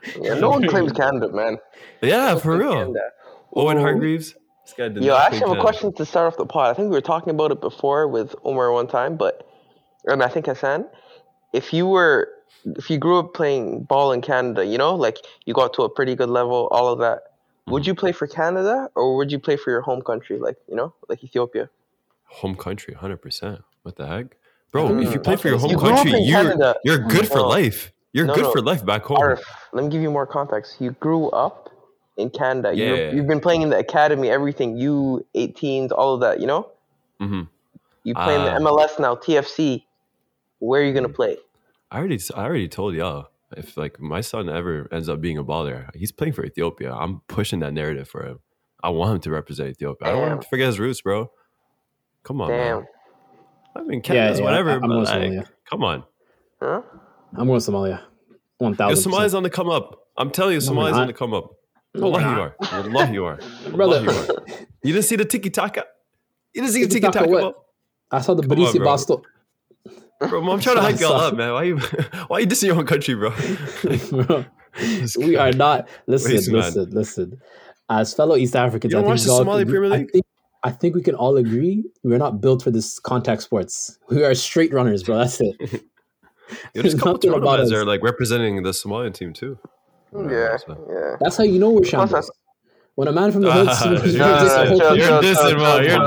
Yeah, no one claims Canada, man. Yeah, for real. Canada. Owen Ooh. Hargreaves. This guy did Yo, not I actually claim have a Canada. question to start off the pod. I think we were talking about it before with Omar one time, and I think Hassan, if you grew up playing ball in Canada, like you got to a pretty good level, all of that, would you play for Canada or would you play for your home country, like Ethiopia? Home country, 100%. What the heck? Bro, if you play for your home You grew up country, in Canada. you're good for No. life. You're No, good no. for life back home. Arif, let me give you more context. You grew up in Canada. Yeah. You've been playing in the academy, everything, U18s, all of that, Mm-hmm. You play in the MLS now, TFC. Where are you going to play? I already told y'all, if like my son ever ends up being a baller, he's playing for Ethiopia. I'm pushing that narrative for him. I want him to represent Ethiopia. I don't want him to forget his roots, bro. Come on, man. I mean, Canada's whatever, I'm but going like, Somalia. come on. Huh? I'm going Somalia. 1,000%. Somalia's on the come up. I'm telling you, Somalia's on the come up. Wallahi you are. Wallahi you are. Brother. Wallahi you are. You didn't see the tiki-taka? You didn't see the tiki-taka? What? I saw the Barisi Basto. Bro, I'm trying to hype y'all up, man. Why you dissing your own country, bro? Bro, we are not. Listen. As fellow East Africans, you don't watch the Somali Premier League? I think we can all agree we're not built for this contact sports. We are straight runners, bro. That's it. There's a couple Toronto guys that are like representing the Somalian team too. Yeah. That's how you know we're shambles. When a man from the hood sees you're dissing, Mo. You're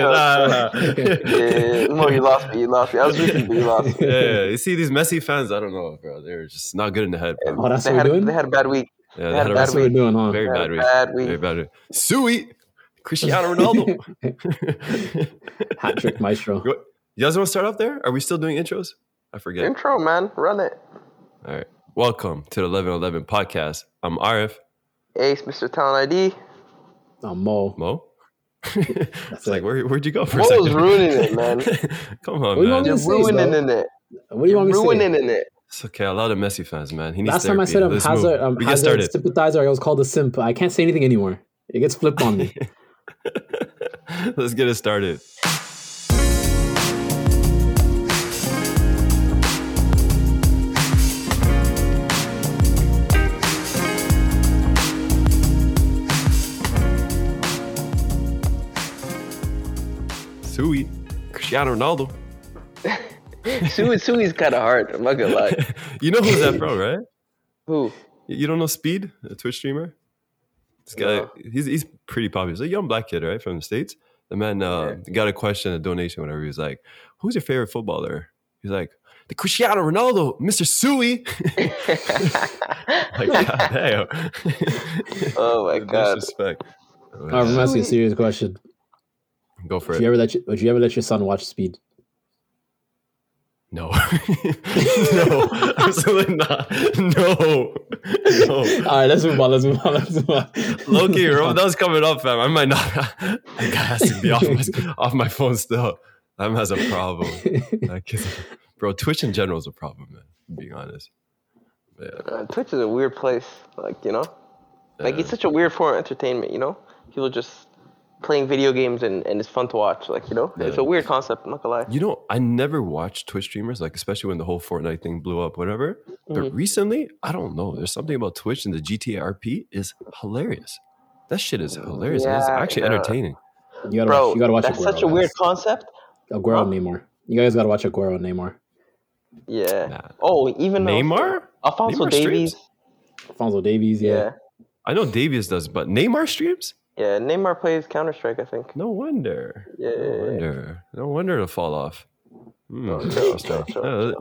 dissing. Mo, you lost me. I was rooting, but you lost me. Yeah, you see these Messi fans, I don't know, bro. They're just not good in the head, bro. Oh, that's what we're doing? They had a bad week. Yeah, that's what we're doing, huh? Very bad week. Very bad week. Sui! Cristiano Ronaldo. Hat trick maestro. You guys want to start off there? Are we still doing intros? I forget. Intro, man. Run it. All right. Welcome to the 1111 podcast. I'm Arif. Ace, Mr. Talent ID. I'm Mo. Mo? It's like, where'd you go for a Mo second? was ruining it, man. Come on, man. You're ruining it. What do you want me to say? Ruining it. It's okay. A lot of Messi fans, man. He needs Last therapy. time I said I'm Hazard sympathizer, I was called a simp. I can't say anything anymore. It gets flipped on me. Let's get it started. Sui, Cristiano Ronaldo. Sui's kind of hard. I'm not gonna lie. You know who's that from, right? Who? You don't know Speed, a Twitch streamer? This guy, he's pretty popular. He's a young black kid, right, from the States. The man got a question, a donation, whatever. He was like, "Who's your favorite footballer?" He's like, "The Cristiano Ronaldo, Mr. Sui." Like, God damn. Oh my God. Disrespect. I'm asking a serious question. Go for it. Would you ever let your son watch Speed? No. No, absolutely not. No. All right, let's move on. Low-key, that was coming up, fam. I might not. That guy has to be off my phone still. That has a problem. Bro, Twitch in general is a problem, man. Being honest. Yeah. Twitch is a weird place. Like, it's such a weird form of entertainment, People just playing video games and it's fun to watch. Like, it's a weird concept, I'm not gonna lie. I never watched Twitch streamers, like especially when the whole Fortnite thing blew up, whatever. But recently, I don't know. There's something about Twitch and the GTA RP is hilarious. That shit is hilarious. Yeah, it's actually entertaining. You gotta watch that's Aguero, such a weird concept. Aguero and Neymar. You guys gotta watch Aguero and Neymar. Yeah. Nah. Oh, even Neymar? Alphonso Davies. Alphonso Davies, yeah. I know Davies does, but Neymar streams? Yeah, Neymar plays Counter-Strike, I think. No wonder. Yeah. No wonder to fall off. Let's talk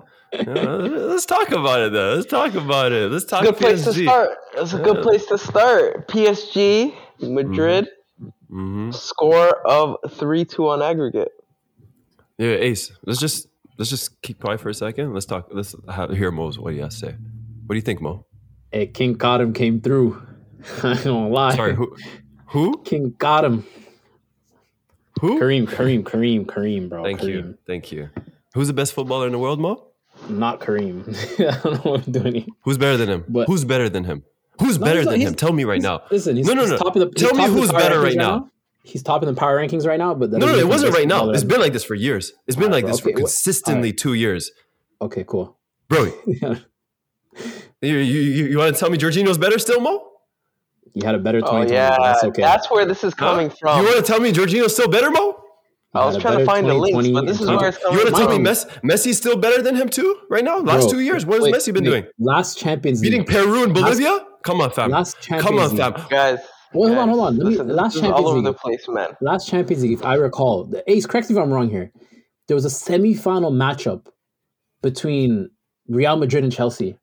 about it, though. Let's talk about it. Let's talk good PSG. Place to start. That's a good place to start. PSG, Madrid, score of 3-2 on aggregate. Yeah, Ace. Let's just keep quiet for a second. Let's talk. Let's hear Mo's what he has to say. What do you think, Mo? Hey, King Kadam came through. I ain't gonna lie. Sorry, who? King Kadam. Who? Kareem, bro. Thank you. Who's the best footballer in the world, Mo? Not Kareem. I don't know what I'm doing here. Who's better than him? Who's better than him? Who's better than him? Tell me right now. Listen, he's top of the. Tell me who's better right now. He's top in the power rankings right now, but no, it wasn't right now. It's been like this for years. It's been like this for consistently 2 years. Okay, cool, bro. You want to tell me Jorginho's better still, Mo? You had a better Oh 2020. yeah, That's okay. that's where this is coming from. You want to tell me Jorginho's still better, Mo? I was trying to find the links, but this is where it's coming You from. want to tell me Messi's still better than him too right now? Last 2 years, what has Messi been doing? Last Champions League. Beating Peru and Bolivia? Come on, fam. Last Champions Come on, League. fam. Guys. Well, hold on. Last this Champions all over League. the place, man. Last Champions League, if I recall, Ace, correct me if I'm wrong here. There was a semi-final matchup between Real Madrid and Chelsea.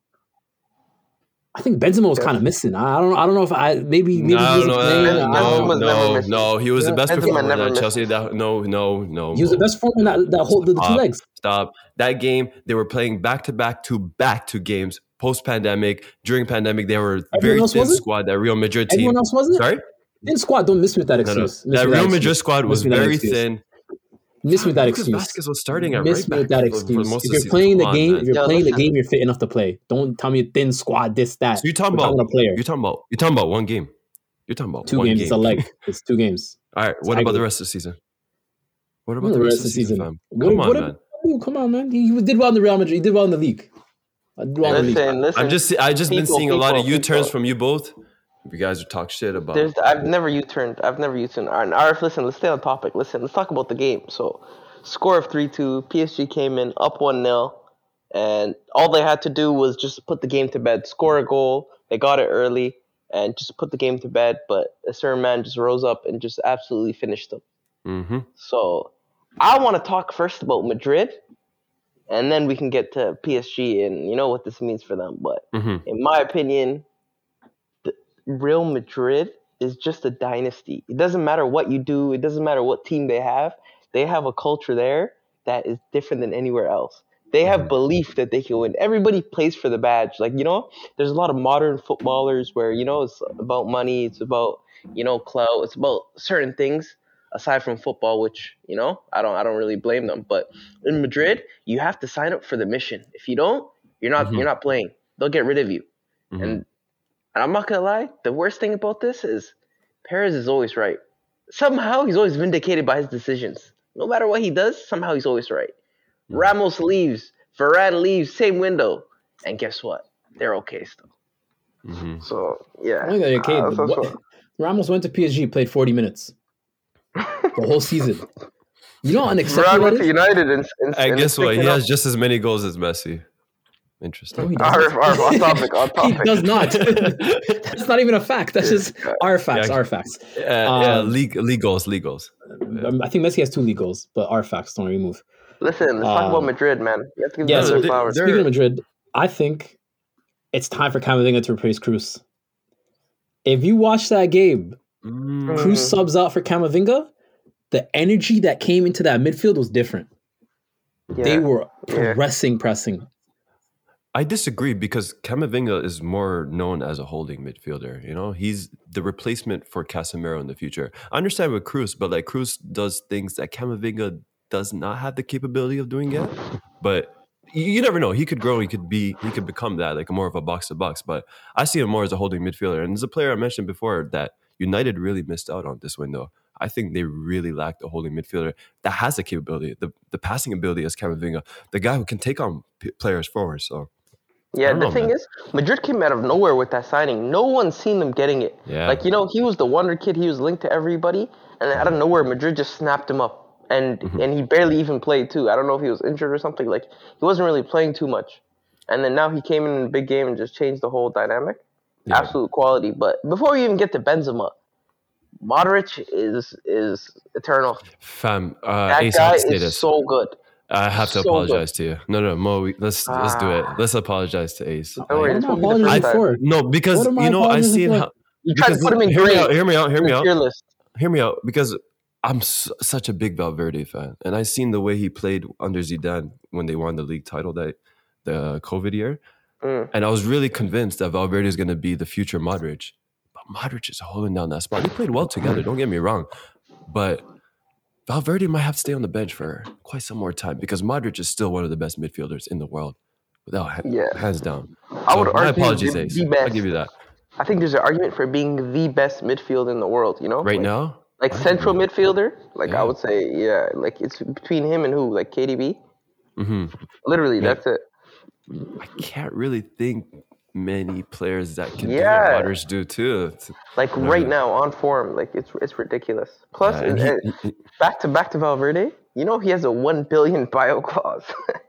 I think Benzema was kind of missing. I don't know if maybe he wasn't playing. No, he was the best performer at Chelsea. No. He was the best performer in the 2 legs. Stop. That game, they were playing back to games post-pandemic. During pandemic, they were a very thin squad. That Real Madrid team. Everyone else wasn't? Sorry? Thin squad. Don't miss me with that excuse. No. That Real Madrid squad was very thin. Miss me with that excuse. Vasquez was starting at miss right me with back that excuse. for If you're playing the game, you're fit enough to play. Don't tell me a thin squad, this, that. So you're talking about one game. You're talking about 2 games. It's a leg. It's 2 games. All right. What about the rest of the season? What about the rest of the season, fam? Come on, man. He did well in the Real Madrid. He did well in the league. Listen. I just been seeing a lot of U-turns from you both. You guys talk shit about. I've never U-turned. Arif, listen, let's stay on topic. Listen, let's talk about the game. So, score of 3-2. PSG came in up 1-0, and all they had to do was just put the game to bed, score a goal. They got it early and just put the game to bed. But a certain man just rose up and just absolutely finished them. Mm-hmm. So, I want to talk first about Madrid, and then we can get to PSG and you know what this means for them. But in my opinion, Real Madrid is just a dynasty. It doesn't matter what you do. It doesn't matter what team they have. They have a culture there that is different than anywhere else. They have belief that they can win. Everybody plays for the badge. Like, there's a lot of modern footballers where, it's about money. It's about, clout. It's about certain things aside from football, which, I don't really blame them. But in Madrid, you have to sign up for the mission. If you don't, you're not playing. They'll get rid of you. And I'm not going to lie, the worst thing about this is Perez is always right. Somehow he's always vindicated by his decisions. No matter what he does, somehow he's always right. Ramos leaves, Varane leaves, same window. And guess what? They're okay still. So, yeah. I think they're okay. Ramos went to PSG, played 40 minutes. The whole season. You know how unacceptable Ramos to United and guess what? He has just as many goals as Messi. Interesting. No, on topic. He does not. That's not even a fact. That's just our facts. Our facts. League goals. I think Messi has 2 league goals, but our facts don't really move. Listen, let's talk about Madrid, man. You have to give them some flowers. Speaking of Madrid, I think it's time for Camavinga to replace Cruz. If you watch that game, Cruz subs out for Camavinga, the energy that came into that midfield was different. Yeah. They were pressing. I disagree because Camavinga is more known as a holding midfielder. He's the replacement for Casemiro in the future. I understand with Cruz, but Cruz does things that Camavinga does not have the capability of doing yet. But you never know. He could grow. He could become that, more of a box to box. But I see him more as a holding midfielder. And as a player I mentioned before that United really missed out on this window. I think they really lacked a holding midfielder that has the capability, the passing ability as Camavinga, the guy who can take on players forward. So. Yeah, the thing is, Madrid came out of nowhere with that signing. No one's seen them getting it. Yeah. He was the wonder kid. He was linked to everybody. And out of nowhere, Madrid just snapped him up. And he barely even played, too. I don't know if he was injured or something. He wasn't really playing too much. And then now he came in a big game and just changed the whole dynamic. Yeah. Absolute quality. But before we even get to Benzema, Modric is eternal. Fam, that Ace guy is so good. I have to apologize to you. No, Mo, let's do it. Let's apologize to Ace. What am I apologizing for? No, because I seen how you tried to put him in green. Hear me out. Because I'm such a big Valverde fan, and I seen the way he played under Zidane when they won the league title the COVID year, and I was really convinced that Valverde is going to be the future Modric. But Modric is holding down that spot. They played well together. Don't get me wrong, but Valverde might have to stay on the bench for quite some more time because Modric is still one of the best midfielders in the world, hands down. I would argue my apologies, Ace. I'll give you that. I think there's an argument for being the best midfield in the world. Right now, central midfielder. I would say, it's between him and who, KDB. Literally, that's it. I can't really think many players that can do what Modric do too. Like right now on form, like it's ridiculous. Plus, back to Valverde. You know he has a 1 billion bio clause.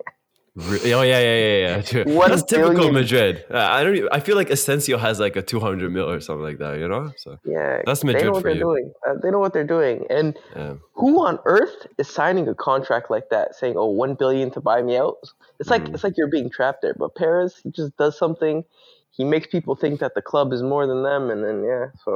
Oh yeah. True. That's typical Madrid. I feel like Asensio has like a 200 mil or something like that. You know. So yeah, that's Madrid they know what for they're you. doing. They know what they're doing. And who on earth is signing a contract like that, saying, "Oh, 1 billion to buy me out"? It's like you're being trapped there. But Perez, he just does something. He makes people think that the club is more than them, and then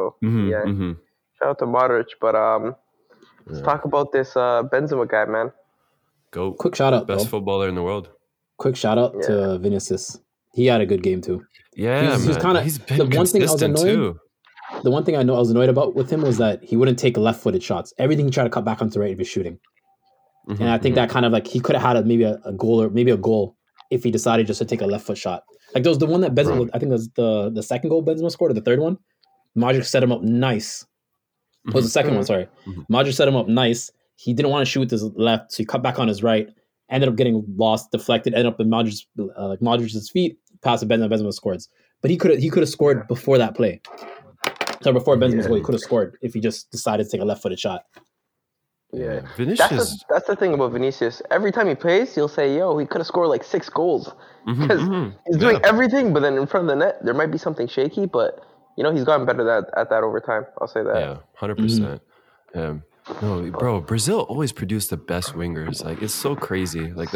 shout out to Modric. But let's talk about this Benzema guy, man. Go! Quick shout out, best footballer in the world. Quick shout out to Vinicius. He had a good game too. Yeah, he's kind of the one thing I was annoyed. Too. The one thing I was annoyed about with him was that he wouldn't take left-footed shots. Everything he tried to cut back onto right if he's shooting. And I think that kind of like he could have had maybe a goal or maybe a goal if he decided just to take a left foot shot. Like there was the one that Benzema, I think it was the second goal Benzema scored or the third one. Modric set him up nice. It was the second one, sorry. Modric set him up nice. He didn't want to shoot with his left, so he cut back on his right. Ended up getting lost, deflected, ended up in Modric's feet, passed to Benzema scores. But he could have scored before that play. So before Benzema's goal, he could have scored if he just decided to take a left-footed shot. Yeah, Vinicius. That's the thing about Vinicius. Every time he plays, he'll say, "Yo, he could have scored like 6 goals," because he's doing everything. But then in front of the net, there might be something shaky. But he's gotten better at that over time. I'll say that. Yeah, 100%. No, bro, Brazil always produced the best wingers. Like it's so crazy. Like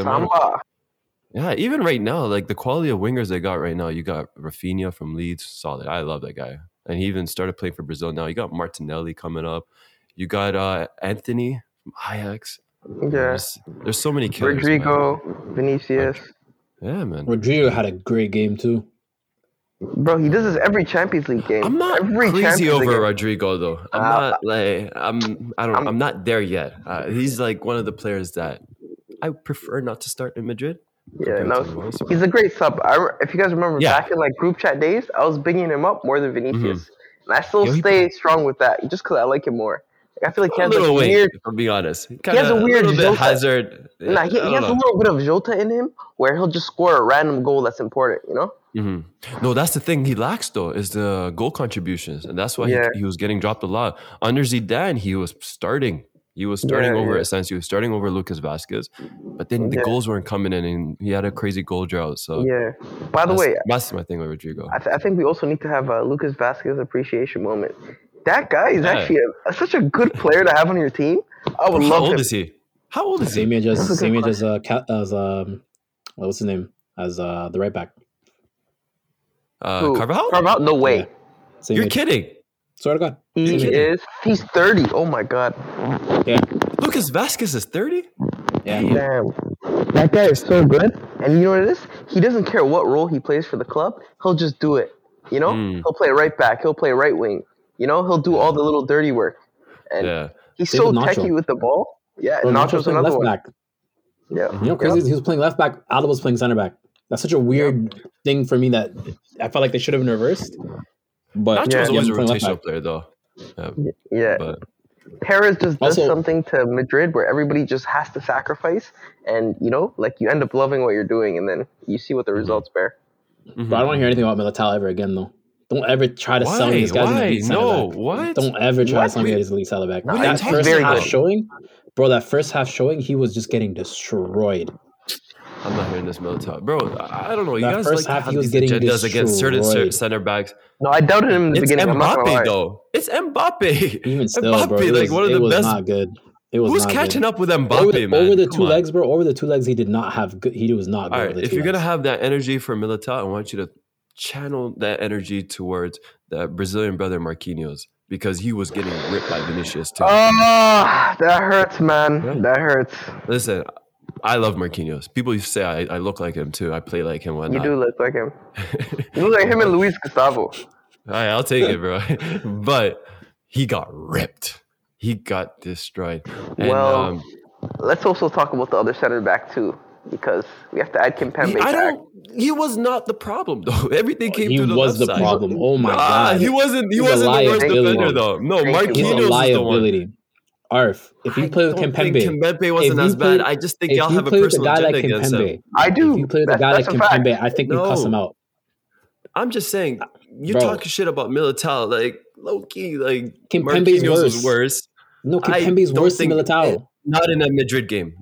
even right now, like the quality of wingers they got right now. You got Rafinha from Leeds, solid. I love that guy, and he even started playing for Brazil now. You got Martinelli coming up. You got Anthony from Ajax. Yeah, there's so many killers. Rodrigo, Vinicius. Yeah, man. Rodrigo had a great game too. Bro, he does this every Champions League game. I'm not crazy over Rodrigo though. I'm not there yet. He's like one of the players that I prefer not to start in Madrid. Yeah, no, he's a great sub. If you guys remember back in like group chat days, I was bigging him up more than Vinicius, and I still stay strong with that just because I like him more. Like, I feel like he has a little weird. If I'm being honest, he has a weird bit Hazard. He has a little bit of Jota in him, where he'll just score a random goal that's important. No, that's the thing he lacks though is the goal contributions, and that's why he was getting dropped a lot. Under Zidane, he was starting. He was starting over Asensio. He was starting over Lucas Vazquez, but then the goals weren't coming in, and he had a crazy goal drought. So By the way, that's my thing with Rodrigo. I think we also need to have a Lucas Vazquez appreciation moment. That guy is actually such a good player to have on your team. I would love him. How old is he? How old is he? Same age as what's his name? As the right back. Carvajal? Carvajal? No way. Yeah. You're kidding. Swear to God. He's 30. Oh my God. Yeah. Lucas Vazquez is 30? Yeah. Damn. That guy is so good. And you know what it is? He doesn't care what role he plays for the club. He'll just do it. He'll play right back. He'll play right wing. He'll do all the little dirty work. And he's so techy with the ball. Yeah, Nacho's another left one. Back. Yeah. Crazy. He was playing left back. Alba was playing center back. That's such a weird thing for me that I felt like they should have been reversed. But Nacho's always a rotational player, though. But Perez just does something to Madrid where everybody just has to sacrifice, and like you end up loving what you're doing, and then you see what the results bear. But I don't want to hear anything about Militao ever again, though. Don't ever try to sell me these guys in the elite center back. What? Don't ever try to sell me these elite center back. That first half showing, he was just getting destroyed. I'm not hearing this Militao. Bro, I don't know. You guys first like half, have he was these getting agendas against certain destroyed. center backs. No, I doubted him in the beginning. Mbappe, though. It's Mbappe. Even still, Mbappe, bro, like one of the best. Not good. It was Who's not catching good. up with Mbappe, man? Over the two legs, bro. Over the two legs, he did not have good. He was not good. All right, if you're going to have that energy for Militao, I want you to channel that energy towards the Brazilian brother Marquinhos, because he was getting ripped by Vinicius too. Oh, that hurts, man. Yeah. That hurts. Listen, I love Marquinhos. People used to say I look like him too. I play like him. You do look like him. You look like him and Luis Gustavo. All right, I'll take it, bro. But he got ripped. He got destroyed. And, let's also talk about the other center back too, because we have to add Kimpembe. He was not the problem though. Everything came through the left side. He was the problem. Oh my God. He wasn't the worst defender though. No, Marquinhos is the one. Arf, if you play with Kimpembe wasn't as bad. I just think y'all have a personal agenda against him. I do. If you play with a guy like Kimpembe, I think you cuss him out. I'm just saying, you Bro. talking shit about Militao, like low-key, like Kimpembe's Marquinhos was worse. worse. No, I Kimpembe's don't worse than think- Militao. Not in that Madrid game.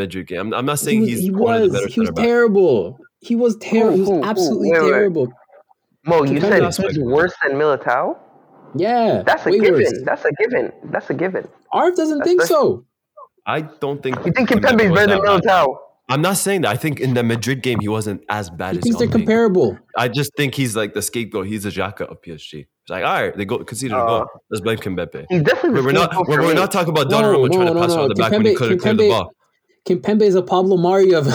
I'm not saying He one of the was better he was center backs. terrible. He was terrible. He was Who? absolutely Wait. terrible. Mo, you said Kimpembe- he's worse than Militao? Yeah, That's a way given. worse. That's a given. Arf doesn't think so. I don't think. You think Kimpembe Kimpembe is was better than that bad. Militao? I'm not saying that. I think in the Madrid game, he wasn't as bad He as thinks they're y'all think. comparable. I just think he's like the scapegoat. He's the Xhaka of PSG. It's like, all right, they conceded a goal. Let's blame Kimpembe. He's definitely the We're not. scapegoat for We're me. not talking about Donnarumma trying to pass on the back when he could have cleared the ball. Kimpembe is a Pablo Mari of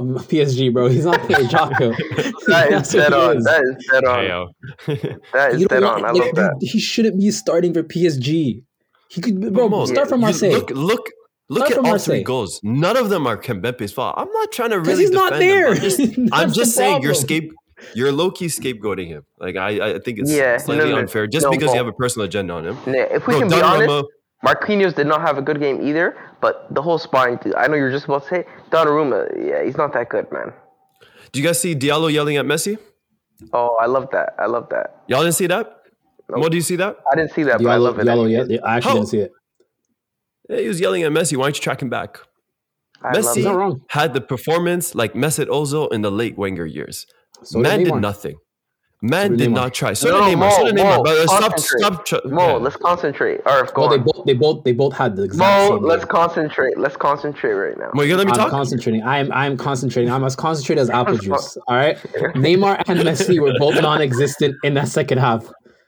PSG, bro. He's not playing Xhaka. That That's is what dead he on. is. That is dead on. Hey, yo. That is You dead don't on. I want, love that. he shouldn't be starting for PSG. He could, bro. Mo, Start from Marseille. Look Start at from all Marseille. three goals. None of them are Kimpembe's fault. I'm not trying to Because really he's not defend there. him. I'm That's just the saying problem. you're low-key scapegoating him. Like I think it's Yeah, slightly no, unfair just no, because Mo. you have a personal agenda on him. Yeah, if we Bro, can be Donnarumma- honest, Marquinhos did not have a good game either, but the whole spine, I know you're just about to say, Donnarumma, yeah, he's not that good, man. Do you guys see Diallo yelling at Messi? Oh, I love that. Y'all didn't see that? Mo, do you see that? I didn't see that, but I love it. I actually How? didn't see it. Yeah, he was yelling at Messi. Why aren't you tracking back? I love Messi He's it. not wrong. had the performance like Mesut Ozil in the late Wenger years. So did Man did Neymar. nothing. Man did did Neymar. not try. So did Neymar. But stop. Mo, let's concentrate. Or go Well, on. they both had the exact Mo, same. let's game. concentrate. Let's concentrate right now. Mo, you gonna let me I'm talk? concentrating. I'm concentrating. I'm as concentrated as apple juice. All right. Neymar and Messi were both non-existent in that second half.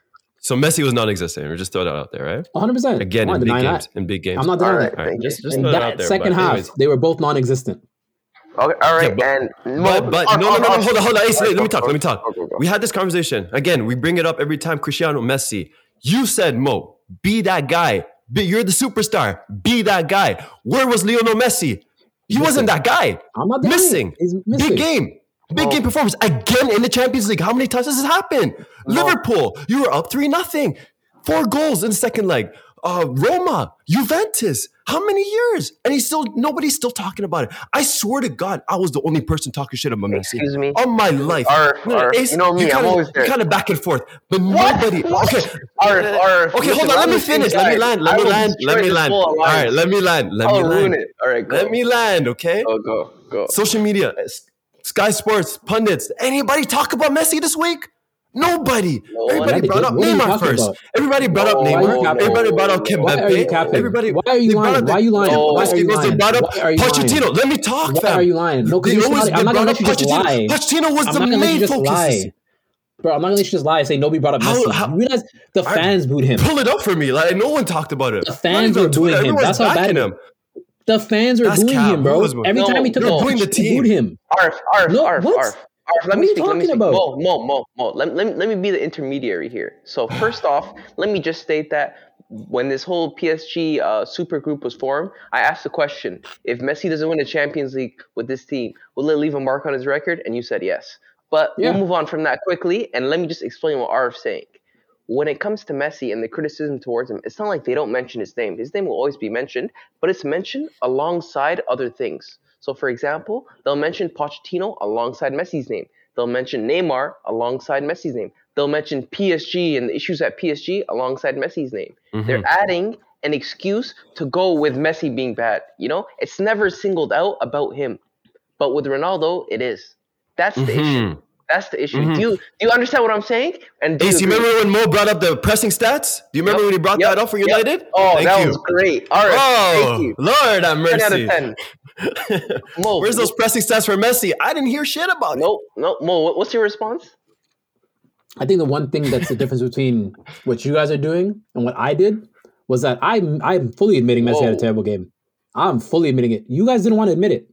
So Messi was non-existent. We're just throw that out there, right? 100%. Again, I'm in not big denying games. that. In big games. I'm not denying All right, that. All right, thank just you. throw In that out that there. second but half, anyways. they were both non-existent. Okay, all right, Yeah, and But no. Hold on. Hey, let me talk. Go. We had this conversation. Again, we bring it up every time. Cristiano, Messi. You said, Mo, be that guy. You're the superstar. Be that guy. Where was Lionel Messi? He wasn't that guy. I'm not denying Missing. it. He's missing. Big game. Big game performance. Again in the Champions League. How many times has this happened? Liverpool, you were up 3-0. 4 goals in the second leg. Roma, Juventus. How many years? And nobody's still talking about it. I swear to God, I was the only person talking shit about Messi. Excuse me? On my life. Ace, you know me, I'm always there. Kind of back and forth. But nobody. Okay. Okay, Hold on. Let me finish. Let me land. All right. Let me land. I'll ruin it. All right, go. Let me land, okay? Oh, go. Social media, Sky Sports, pundits. Anybody talk about Messi this week? Nobody. Everybody brought up Neymar first. Everybody brought up Neymar. Everybody brought up Kimpembe. Everybody. Why are you lying? Why are you lying? They brought up Pochettino. Let me talk, fam. Why are you lying? No, because I'm not gonna let you just lie. Pochettino was the main focus. Bro, I'm not gonna let you just lie and say nobody brought up Messi. You realize the fans booed him. Pull it up for me. Like no one talked about it. The fans were booing him. That's how bad it is. The fans were booing him, bro. Every time he took a pitch, they booed him. Arf. Let me speak. About? Mo. Let me be the intermediary here. So first off, let me just state that when this whole PSG super group was formed, I asked the question: if Messi doesn't win the Champions League with this team, will it leave a mark on his record? And you said yes. But we'll move on from that quickly, and let me just explain what Arf's saying. When it comes to Messi and the criticism towards him, it's not like they don't mention his name. His name will always be mentioned, but it's mentioned alongside other things. So, for example, they'll mention Pochettino alongside Messi's name. They'll mention Neymar alongside Messi's name. They'll mention PSG and the issues at PSG alongside Messi's name. Mm-hmm. They're adding an excuse to go with Messi being bad. You know, it's never singled out about him. But with Ronaldo, it is. That's the issue. That's the issue. Mm-hmm. Do you understand what I'm saying? And do you remember when Mo brought up the pressing stats? Do you remember when he brought that up for United? Oh, that was great. All right. Thank you. Lord have mercy. 10 out of 10. Mo, where's those pressing stats for Messi? I didn't hear shit about it. No. Mo, what's your response? I think the one thing that's the difference between what you guys are doing and what I did was that I'm fully admitting Messi had a terrible game. I'm fully admitting it. You guys didn't want to admit it.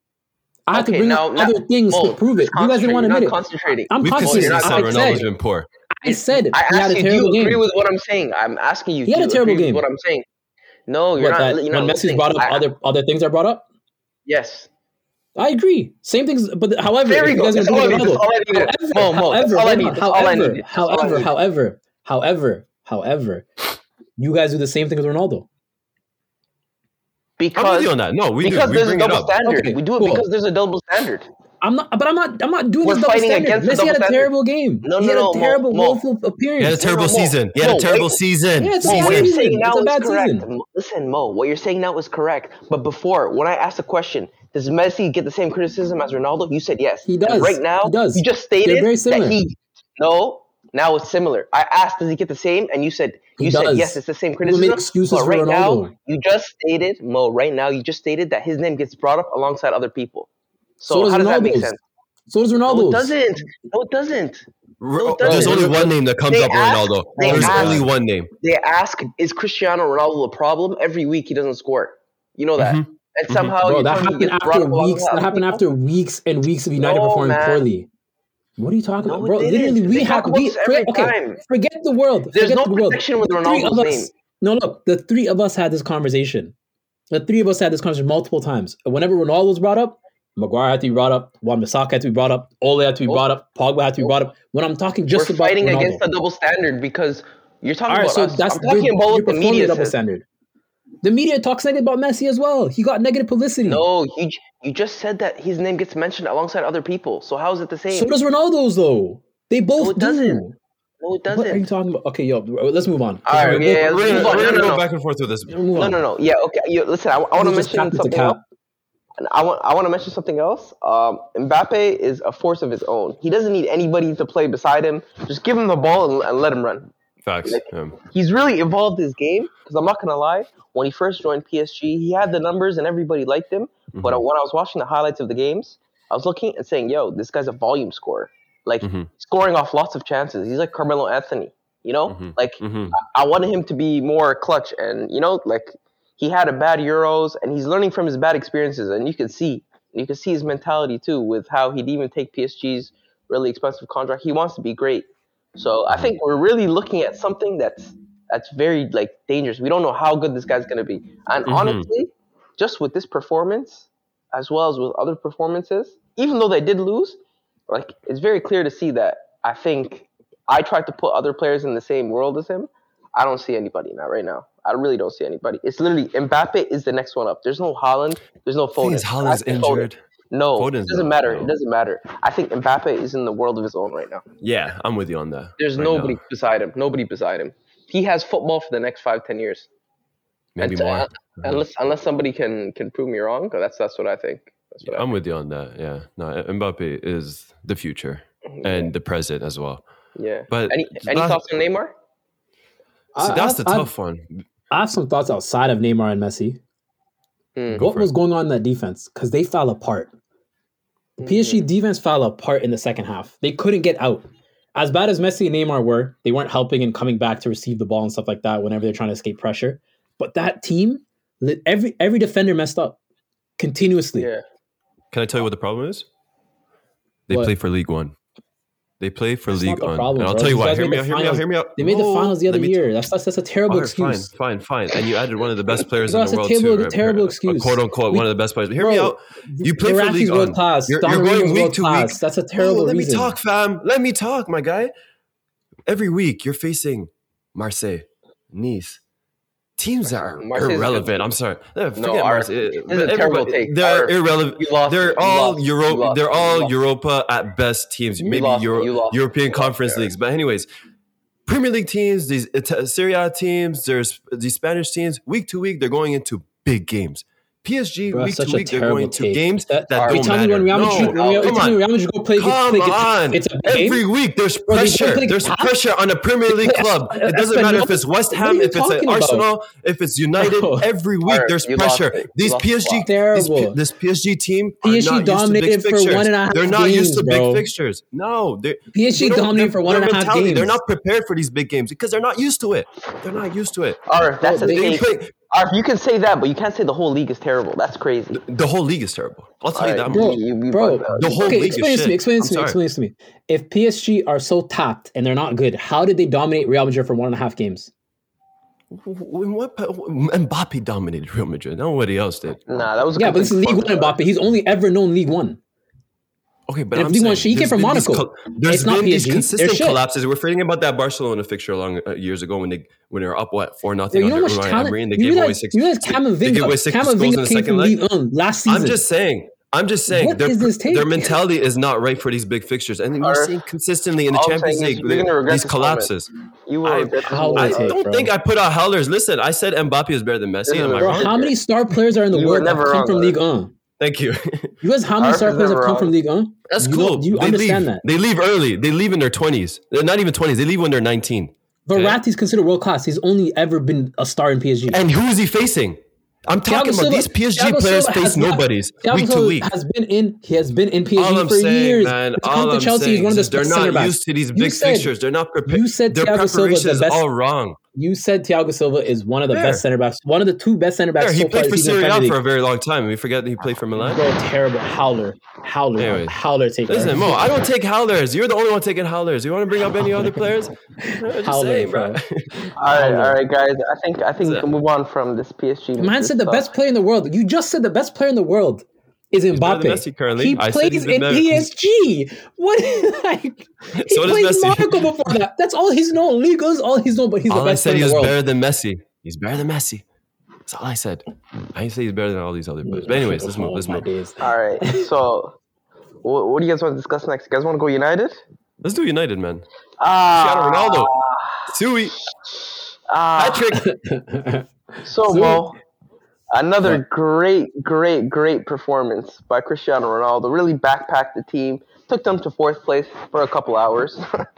I had to bring up other things to prove it. You guys didn't want to admit it. Concentrating. I'm concentrating. Ronaldo's been poor. I said I he had a terrible game. Do you agree with what I'm saying? I'm asking you. He had a terrible game. What I'm saying. No, you're not. When Messi's brought up, other things are brought up. Yes. I agree. Same things, but however, there we go. That's all I need. However, you guys do the same thing with Ronaldo. Because I'm with you on that. No, we do. There's a double standard. Okay, we do it because there's a double standard. I'm not doing We're this double fighting standard. against the Messi had a double terrible game. No, he no, had no, a terrible, Mo. woeful appearance. He had a terrible season. He had a terrible season. Yeah, it's a Mo, bad what you're season. saying now It's a is bad correct. season. Listen, Mo, what you're saying now is correct. But before, when I asked the question, does Messi get the same criticism as Ronaldo? You said yes. He does. And right now, He does. you just They're stated very that similar. now it's similar. I asked, does he get the same? And you said does. yes, it's the same People criticism. make excuses but for right Ronaldo. now, you just stated, Mo, that his name gets brought up alongside other people. So does how does that make Ronaldo's. sense? So does Ronaldo's. No, it doesn't. No, it doesn't. There's only one name that comes up with Ronaldo. There's only one name. They ask, is Cristiano Ronaldo a problem? Every week he doesn't score. You know that. And somehow Bro, that happened after weeks. That happened after weeks and weeks of United performing poorly. What are you talking about, bro? Literally, forget the world. There's forget no the world. protection with Ronaldo's name. No, look, the three of us had this conversation. Multiple times. Whenever Ronaldo's brought up, Maguire had to be brought up, Wan-Bissaka had to be brought up, Ole had to be brought up, Pogba had to be brought up. When I'm talking just We're about fighting Ronaldo. against the double standard because you're talking about so us. that's I'm talking about what the media double says. standard. The media talks negative about Messi as well. He got negative publicity. No, you just said that his name gets mentioned alongside other people. So how is it the same? So does Ronaldo's though. They both doesn't. do. No, it doesn't. What are you talking about? Okay, yo, let's move on. All right, We're gonna go back and forth with this. No. Yeah, okay. Listen, I want to mention something else. And I want to mention something else. Mbappe is a force of his own. He doesn't need anybody to play beside him. Just give him the ball and let him run. Facts. He's really evolved his game. Because I'm not gonna lie, when he first joined PSG, he had the numbers and everybody liked him. But when I was watching the highlights of the games, I was looking and saying, "Yo, this guy's a volume scorer. Scoring off lots of chances. He's like Carmelo Anthony. You know, I wanted him to be more clutch, and he had a bad Euros, and he's learning from his bad experiences, and you can see his mentality too with how he'd even take PSG's really expensive contract. He wants to be great. So I think we're really looking at something that's very dangerous. We don't know how good this guy's gonna be, and honestly, just with this performance, as well as with other performances, even though they did lose, it's very clear to see that I think I tried to put other players in the same world as him. I don't see anybody now. Right now, I really don't see anybody. It's literally Mbappe is the next one up. There's no Haaland. There's no Foden. Haaland's injured. No, it doesn't matter. It doesn't matter. I think Mbappe is in the world of his own right now. Yeah, I'm with you on that. There's nobody beside him. Nobody beside him. He has football for the next 5-10 years. Maybe more. Unless somebody can prove me wrong. That's what I think. I'm with you on that. Yeah, no, Mbappe is the future and the present as well. Yeah. But any thoughts on Neymar? So that's the tough one. I have some thoughts outside of Neymar and Messi. What was going on in that defense? Because they fell apart. The PSG defense fell apart in the second half. They couldn't get out. As bad as Messi and Neymar were, they weren't helping and coming back to receive the ball and stuff like that whenever they're trying to escape pressure. But that team, every defender messed up continuously. Yeah. Can I tell you what the problem is? They play for League One. They play for League One. And I'll tell you why. Hear me out. They made the finals the other year. That's a terrible excuse. Fine. And you added one of the best players in the world too. Terrible excuse. Quote unquote, one of the best players. Hear me out. You play for League One. You're going week to week. That's a terrible reason. Let me talk, fam. Let me talk, my guy. Every week you're facing Marseille, Nice. Teams that are irrelevant. I'm sorry. Forget Marseille. They're irrelevant. They're all Europa at best teams. Maybe European Conference leagues. But anyways, Premier League teams, these Serie A teams, there's these Spanish teams. Week to week, they're going into big games. PSG, week to week, they're going to games that don't matter. Come on. Every week, there's pressure. There's pressure on a Premier League club. It doesn't matter if it's West Ham, if it's Arsenal, if it's United. Every week, there's pressure. This PSG team PSG dominated for 1.5 games. They're not used to big fixtures. No. PSG dominated for 1.5 games. They're not prepared for these big games because they're not used to it. They're not used to it. That's the thing. You can say that, but you can't say the whole league is terrible. That's crazy. The whole league is terrible. I'll tell you that. Bro, the whole league is shit. Explain this to me. If PSG are so tapped and they're not good, how did they dominate Real Madrid for 1.5 games? Mbappe dominated Real Madrid. Nobody else did. Nah, that was but this is League One Mbappe. He's only ever known League One. Okay, but he came from Monaco. There's been these consistent collapses. We're forgetting about that Barcelona fixture years ago when they were up 4-0 you know how much talent? They gave away 6 goals in the second leg. Last season. I'm just saying. I'm just saying What is this take? their mentality is not right for these big fixtures, and we're seeing consistently in the all I'm Champions saying is League you're gonna regret these this collapses. You will regret this Howler moment. I take, don't bro. think I put out howlers. Listen, I said Mbappe is better than Messi. Am I Bro, wrong? how many star players are in the You were world that never come wrong, from Art. Ligue 1? Thank you. You guys, how many Art star is players have never come wrong. from Ligue 1? That's You cool. do you They understand leave. that? They leave early. They leave in their 20s. They're not even 20s. They leave when they're 19. Verratti's considered world class. He's only ever been a star in PSG. And who is he facing? I'm talking about these PSG players face nobodies week to week. He has been in PSG All I'm for saying, years. man, To all come to I'm Chelsea, he's saying one of the is they're best not center backs. used to these You big said- fixtures. They're not prepared. You said Their Thiago Silva is preparation the is best. all wrong. You said Thiago Silva is one of the Fair. best center backs. One of the two best center backs He so far played for this season in Serie A Premier for a League. very long time. We forget that he played for Milan. Bro, terrible. Howler Anyways. take. Listen, Mo, I don't take howlers. You're the only one taking howlers. You want to bring up any other players? Just Howler, saying, bro. All right, guys. I think we that? can move on from this PSG. Man said the best player in the world. You just said the best player in the world is better Mbappe. than Messi currently. He I said plays he's been in better. PSG. What? Like, he So does played Messi. Monaco before that. That's all he's known. Liga's all he's known. But he's the All I best said player he in was the world. better than Messi. He's better than Messi. That's all I said. I didn't say he's better than all these other players. But anyways, let's move. My days. All right. So, what do you guys want to discuss next? You guys want to go United? Let's do United, man. Cristiano Ronaldo. Sui. Hat-trick. So, Mo, another great performance by Cristiano Ronaldo. Really backpacked the team. Took them to fourth place for a couple hours.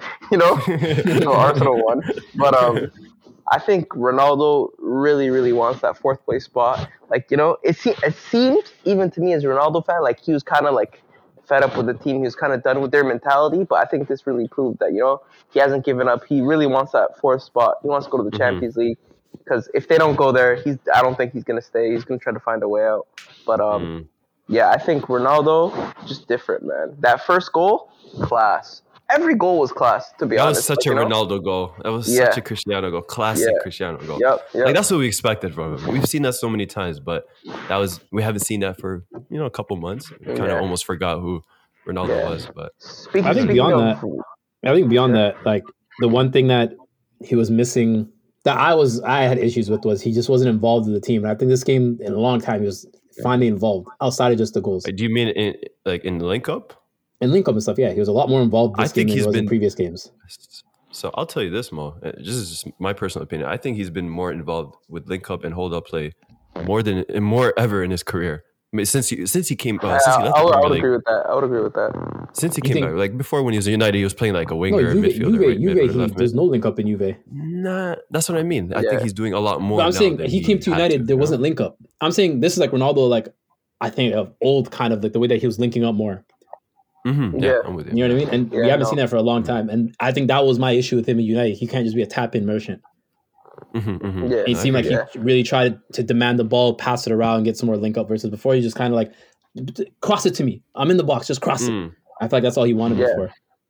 So Arsenal won. But I think Ronaldo really wants that fourth place spot. Like, it seemed, even to me as a Ronaldo fan, like he was kind of like fed up with the team. He was kind of done with their mentality. But I think this really proved that, he hasn't given up. He really wants that fourth spot. He wants to go to the Champions League. Because if they don't go there, I don't think he's going to stay. He's going to try to find a way out. But, yeah, I think Ronaldo, just different, man. That first goal, class. Every goal was class, to be That honest. was such a Ronaldo goal. That was such a Cristiano goal. Classic Cristiano goal. Yep. Like, that's what we expected from him. We've seen that so many times, but we haven't seen that for, a couple months. We kind of almost forgot who Ronaldo was. But I think beyond that, like the one thing that he was missing that I had issues with was he just wasn't involved in the team. And I think this game in a long time he was finally involved outside of just the goals. Do you mean in the link up? In link up and stuff, yeah, he was a lot more involved this game than he was in previous games. So I'll tell you this, Mo. This is just my personal opinion. I think he's been more involved with link up and hold up play more ever in his career. I mean, since he came, since he left I the Premier would League. agree with that. I would agree with that. Since he came back, like before when he was in United, he was playing like a winger, midfielder, right mid, or left there's mid. no link up in Juve. Nah, that's what I mean. I think he's doing a lot more. But I'm now saying than he came to had United, there you know? wasn't link up. I'm saying this is like Ronaldo, like I think of old kind of like the way that he was linking up more. Mm-hmm. Yeah, I'm with you. You know what I mean? And we haven't seen that for a long time. And I think that was my issue with him in United. He can't just be a tap-in merchant. Yeah, It seemed like he really tried to demand the ball, pass it around, and get some more link up versus before he just kind of like cross it to me. I'm in the box, just cross it. I feel like that's all he wanted before.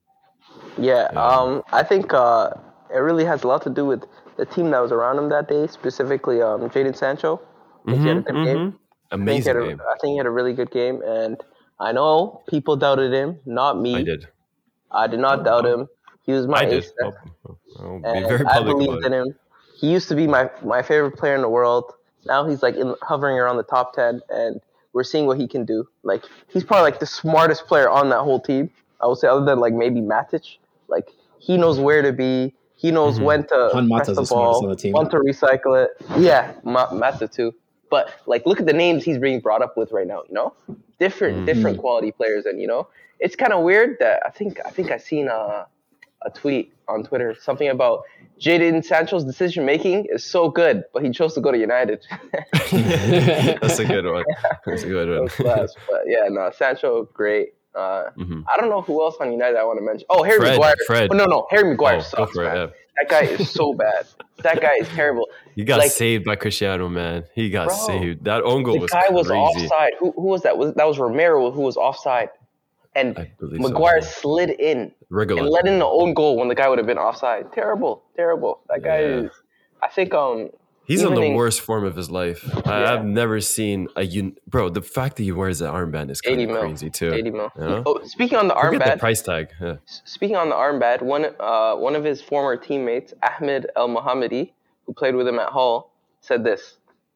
Yeah, I think it really has a lot to do with the team that was around him that day, specifically Jadon Sancho. I think he had a good game. Amazing game. I think he had a really good game, and I know people doubted him, not me. I did. I did not doubt him. He was my ace. I'll be very public I believed in him. He used to be my favorite player in the world. Now he's like hovering around the top 10, and we're seeing what he can do. Like he's probably like the smartest player on that whole team. I would say, other than like maybe Matic. Like he knows where to be. He knows when to press the ball, when to recycle it. Yeah, Mata too. But like, look at the names he's being brought up with right now. Different quality players, and it's kind of weird that I think I seen a tweet on Twitter, something about Jadon Sancho's decision making is so good, but he chose to go to United. That's a good one. That's a good one. But yeah, no, Sancho, great. I don't know who else on United I want to mention. Oh, Harry Maguire. Fred. Oh, no, Harry Maguire sucks, for it, man. That guy is so bad. That guy is terrible. He got saved by Cristiano, man. He got saved. That own goal was crazy. The guy was offside. Who was that? That was Romero who was offside. And Maguire slid in and let in the own goal when the guy would have been offside. Terrible. That guy is, I think he's on the worst form of his life. I've never seen bro, the fact that he wears that armband is kind of crazy too. 80 mil. You know? Oh, speaking on the armband. Forget the price tag. Yeah. Speaking on the armband, one of his former teammates, Ahmed El Mohammadi, who played with him at Hull, said this.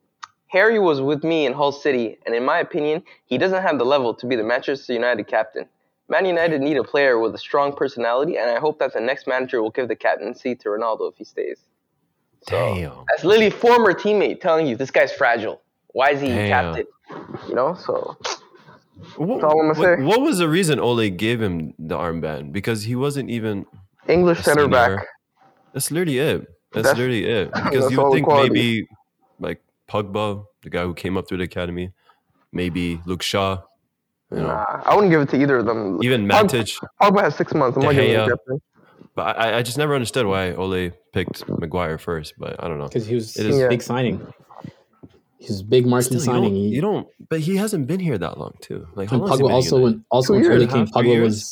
Harry was with me in Hull City, and in my opinion, he doesn't have the level to be the Manchester United captain. Man United need a player with a strong personality, and I hope that the next manager will give the captaincy to Ronaldo if he stays. So, Damn. that's literally former teammate telling you this guy's fragile. Why is he captain? You know, so that's all I'm gonna say. What was the reason Ole gave him the armband? Because he wasn't even English center back. That's literally it. That's literally it. Because you would think maybe like Pogba, the guy who came up through the academy, maybe Luke Shaw. You know. Nah, I wouldn't give it to either of them. Even Matic. Pogba has 6 months. I'm not giving him captain. But I just never understood why Ole picked Maguire first. But I don't know. Because he was a big signing. He's a big marquee signing. You don't. But he hasn't been here that long too. Like when Pogba when Ole came, Pogba was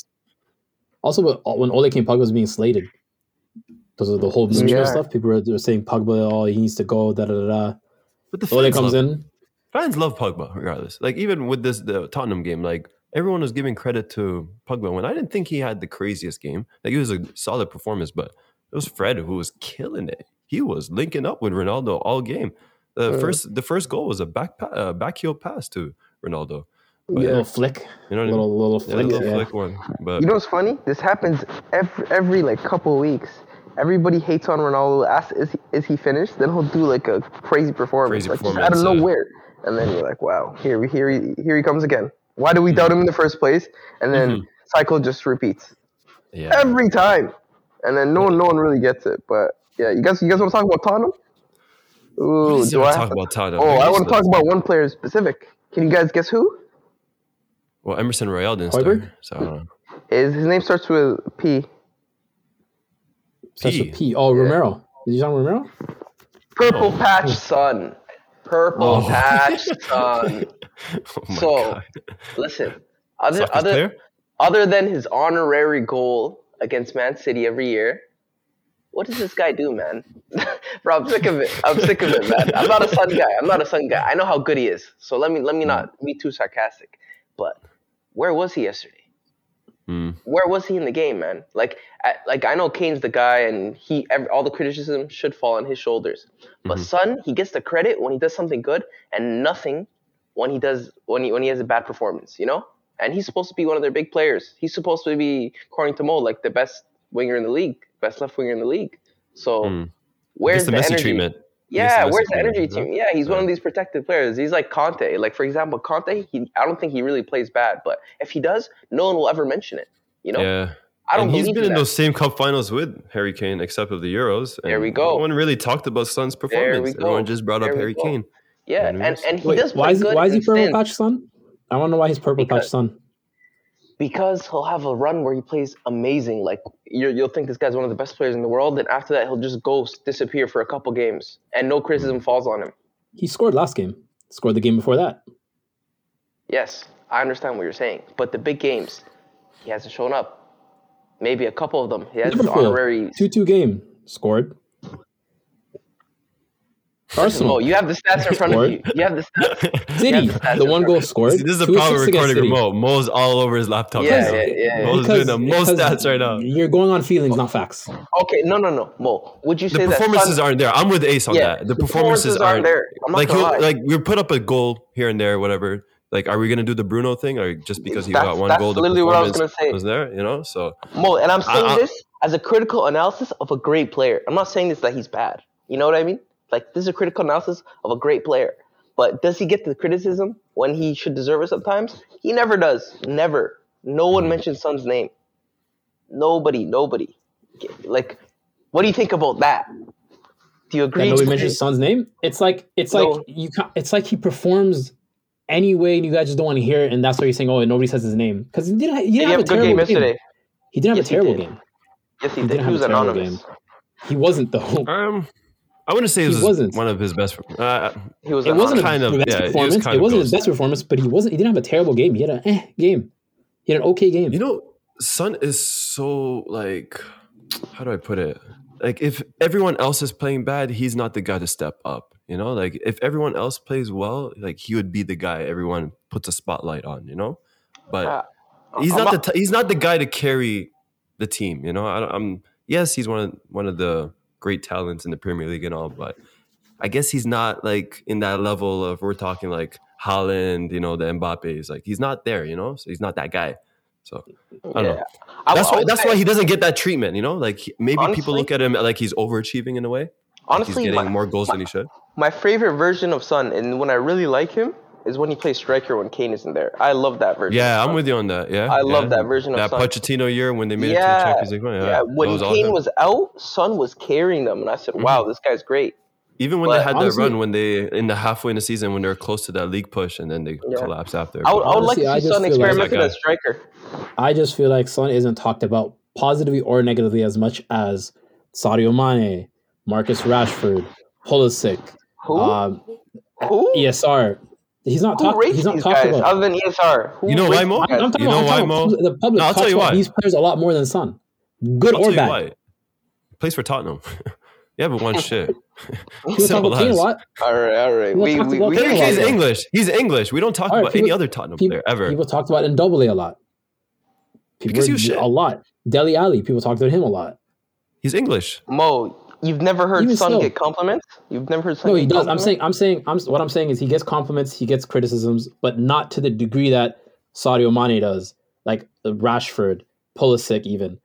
when Ole came, Pogba was being slated because of the whole Munich stuff. People were saying Pogba, oh, he needs to go. Da da da. But the Ole comes in. Fans love Pogba regardless. Like even with the Tottenham game, like everyone was giving credit to Pogba when I didn't think he had the craziest game. Like it was a solid performance, but it was Fred who was killing it. He was linking up with Ronaldo all game. The first goal was a backheel pass to Ronaldo. But, little flick. You know what I mean? Little flick. Little flick one. But you know what's funny? This happens every like couple of weeks. Everybody hates on Ronaldo. Asks, is he finished? Then he'll do like a crazy performance, out of nowhere. And then you're like, wow, here he comes again. Why did we doubt him in the first place? And then cycle just repeats every time. And then no one really gets it. But yeah, you guys want to talk about Tottenham? Ooh, do I talk about Tottenham? Oh, I want to talk about one player specific. Can you guys guess who? Well, Emerson Royale didn't start, so I don't know. His name starts with P. Starts with P. Oh, Romero. Is he on Romero? Purple Patch Son. Purple Patch Son. God. Listen. Other than his honorary goal against Man City every year, what does this guy do, man? Bro, I'm sick of it. Man. I'm not a Son guy. I know how good he is. So let me not be too sarcastic. But where was he yesterday? Where was he in the game, man? Like I know Kane's the guy, and all the criticism should fall on his shoulders. But Son, he gets the credit when he does something good, and nothing when he has a bad performance. You know, and he's supposed to be one of their big players. He's supposed to be, according to Mo, like the best winger in the league, best left winger in the league. So where's the Messi energy? Treatment? Yeah, where's the energy team? Yeah, he's one of these protected players. He's like Conte. Like, for example, Conte, I don't think he really plays bad, but if he does, no one will ever mention it. You know? Yeah. He's been in those same cup finals with Harry Kane, except of the Euros. And there we go. No one really talked about Son's performance. Everyone just brought up Harry Kane. Yeah, and he does play good. Why is he Purple Patch Son? I want to know why he's Purple Patch Son. Because he'll have a run where he plays amazing. Like, you'll think this guy's one of the best players in the world. Then after that, he'll just disappear for a couple games. And no criticism falls on him. He scored last game. Scored the game before that. Yes, I understand what you're saying. But the big games, he hasn't shown up. Maybe a couple of them. He has his honorary... 2-2 game. Scored. Arsenal. Oh, you have the stats in front of you. You have the stats. Did he? The one goal scored. This is the problem recording remote. Mo's all over his laptop. Yeah. Mo's doing the most stats right now. You're going on feelings, not facts. Okay, no. Mo, would you say the performances aren't there? I'm with Ace on that. The performances aren't there. Like we put up a goal here and there, whatever. Like, are we gonna do the Bruno thing, or just because he got one goal, the literally what I was performance gonna say. was there? You know, so Mo, and I'm saying this as a critical analysis of a great player. I'm not saying this that he's bad. You know what I mean? Like, this is a critical analysis of a great player. But does he get the criticism when he should deserve it sometimes? He never does. Never. No one mentions Son's name. Nobody. Like, what do you think about that? Do you agree? Nobody mentions Son's name? It's like he performs anyway, and you guys just don't want to hear it, and that's why you're saying, oh, nobody says his name. Because he didn't have a terrible game yesterday. He didn't have a terrible game. Yes, he did. He was anonymous. He wasn't, though. I wouldn't say it was one of his best. He was. It wasn't his best performance. It wasn't his best performance, but he wasn't. He didn't have a terrible game. He had a game. He had an okay game. You know, Son is so like, how do I put it? Like, if everyone else is playing bad, he's not the guy to step up. You know, like if everyone else plays well, like he would be the guy everyone puts a spotlight on. You know, but he's not the guy to carry the team. You know, yes, he's one of the great talents in the Premier League and all, but I guess he's not like in that level of, we're talking like Haaland, the Mbappe's. Like he's not there, so he's not that guy. So I don't know. That's why he doesn't get that treatment, Like maybe honestly, people look at him like he's overachieving in a way. Honestly, like he's getting more goals than he should. My favorite version of Son, and when I really like him, is when he plays striker when Kane isn't there. I love that version. Yeah, I'm with you on that. Yeah, I love that version of Son. That Pochettino year when they made it to the Champions League. Yeah, when Kane was out, Son was carrying them, and I said, "Wow, this guy's great." Even when they had that run, when they in the halfway in the season when they were close to that league push, and then they collapsed after. I would like to see Son experiment as striker. I just feel like Son isn't talked about positively or negatively as much as Sadio Mane, Marcus Rashford, Pulisic, who? ESR. He's not talked about other than ESR. You know why, Mo? The public I'll tell you why. These players a lot more than Son, good or bad. Why. Plays for Tottenham. You haven't won shit. Simple as. All right. He's English. He's English. We don't talk about any other Tottenham player ever. People talked about Ndobele a lot. Because he was shit. A lot. Dele Alli, people talked about him a lot. He's English. Mo, you've never heard Son get compliments? You've never heard Son get compliments? No, he does. What I'm saying is he gets compliments, he gets criticisms, but not to the degree that Sadio Mane does. Like Rashford, Pulisic even.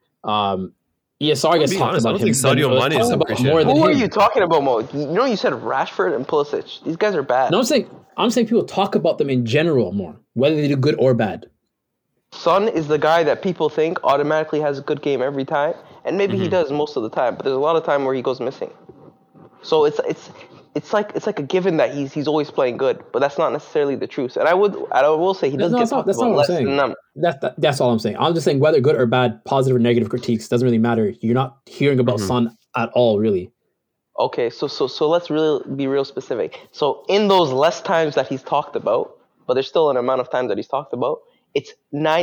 ESR gets talked about him. Sadio Mane is appreciated. Who are you talking about, Mo? You said Rashford and Pulisic. These guys are bad. No, I'm saying people talk about them in general more, whether they do good or bad. Son is the guy that people think automatically has a good game every time, and maybe he does most of the time, but there's a lot of time where he goes missing. So it's like a given that he's always playing good, but that's not necessarily the truth. And I will say he does get talked about less than them. That's all I'm saying. I'm just saying whether good or bad, positive or negative critiques doesn't really matter. You're not hearing about Son at all, really. Okay, so let's really be real specific. So in those less times that he's talked about, but there's still an amount of times that he's talked about, it's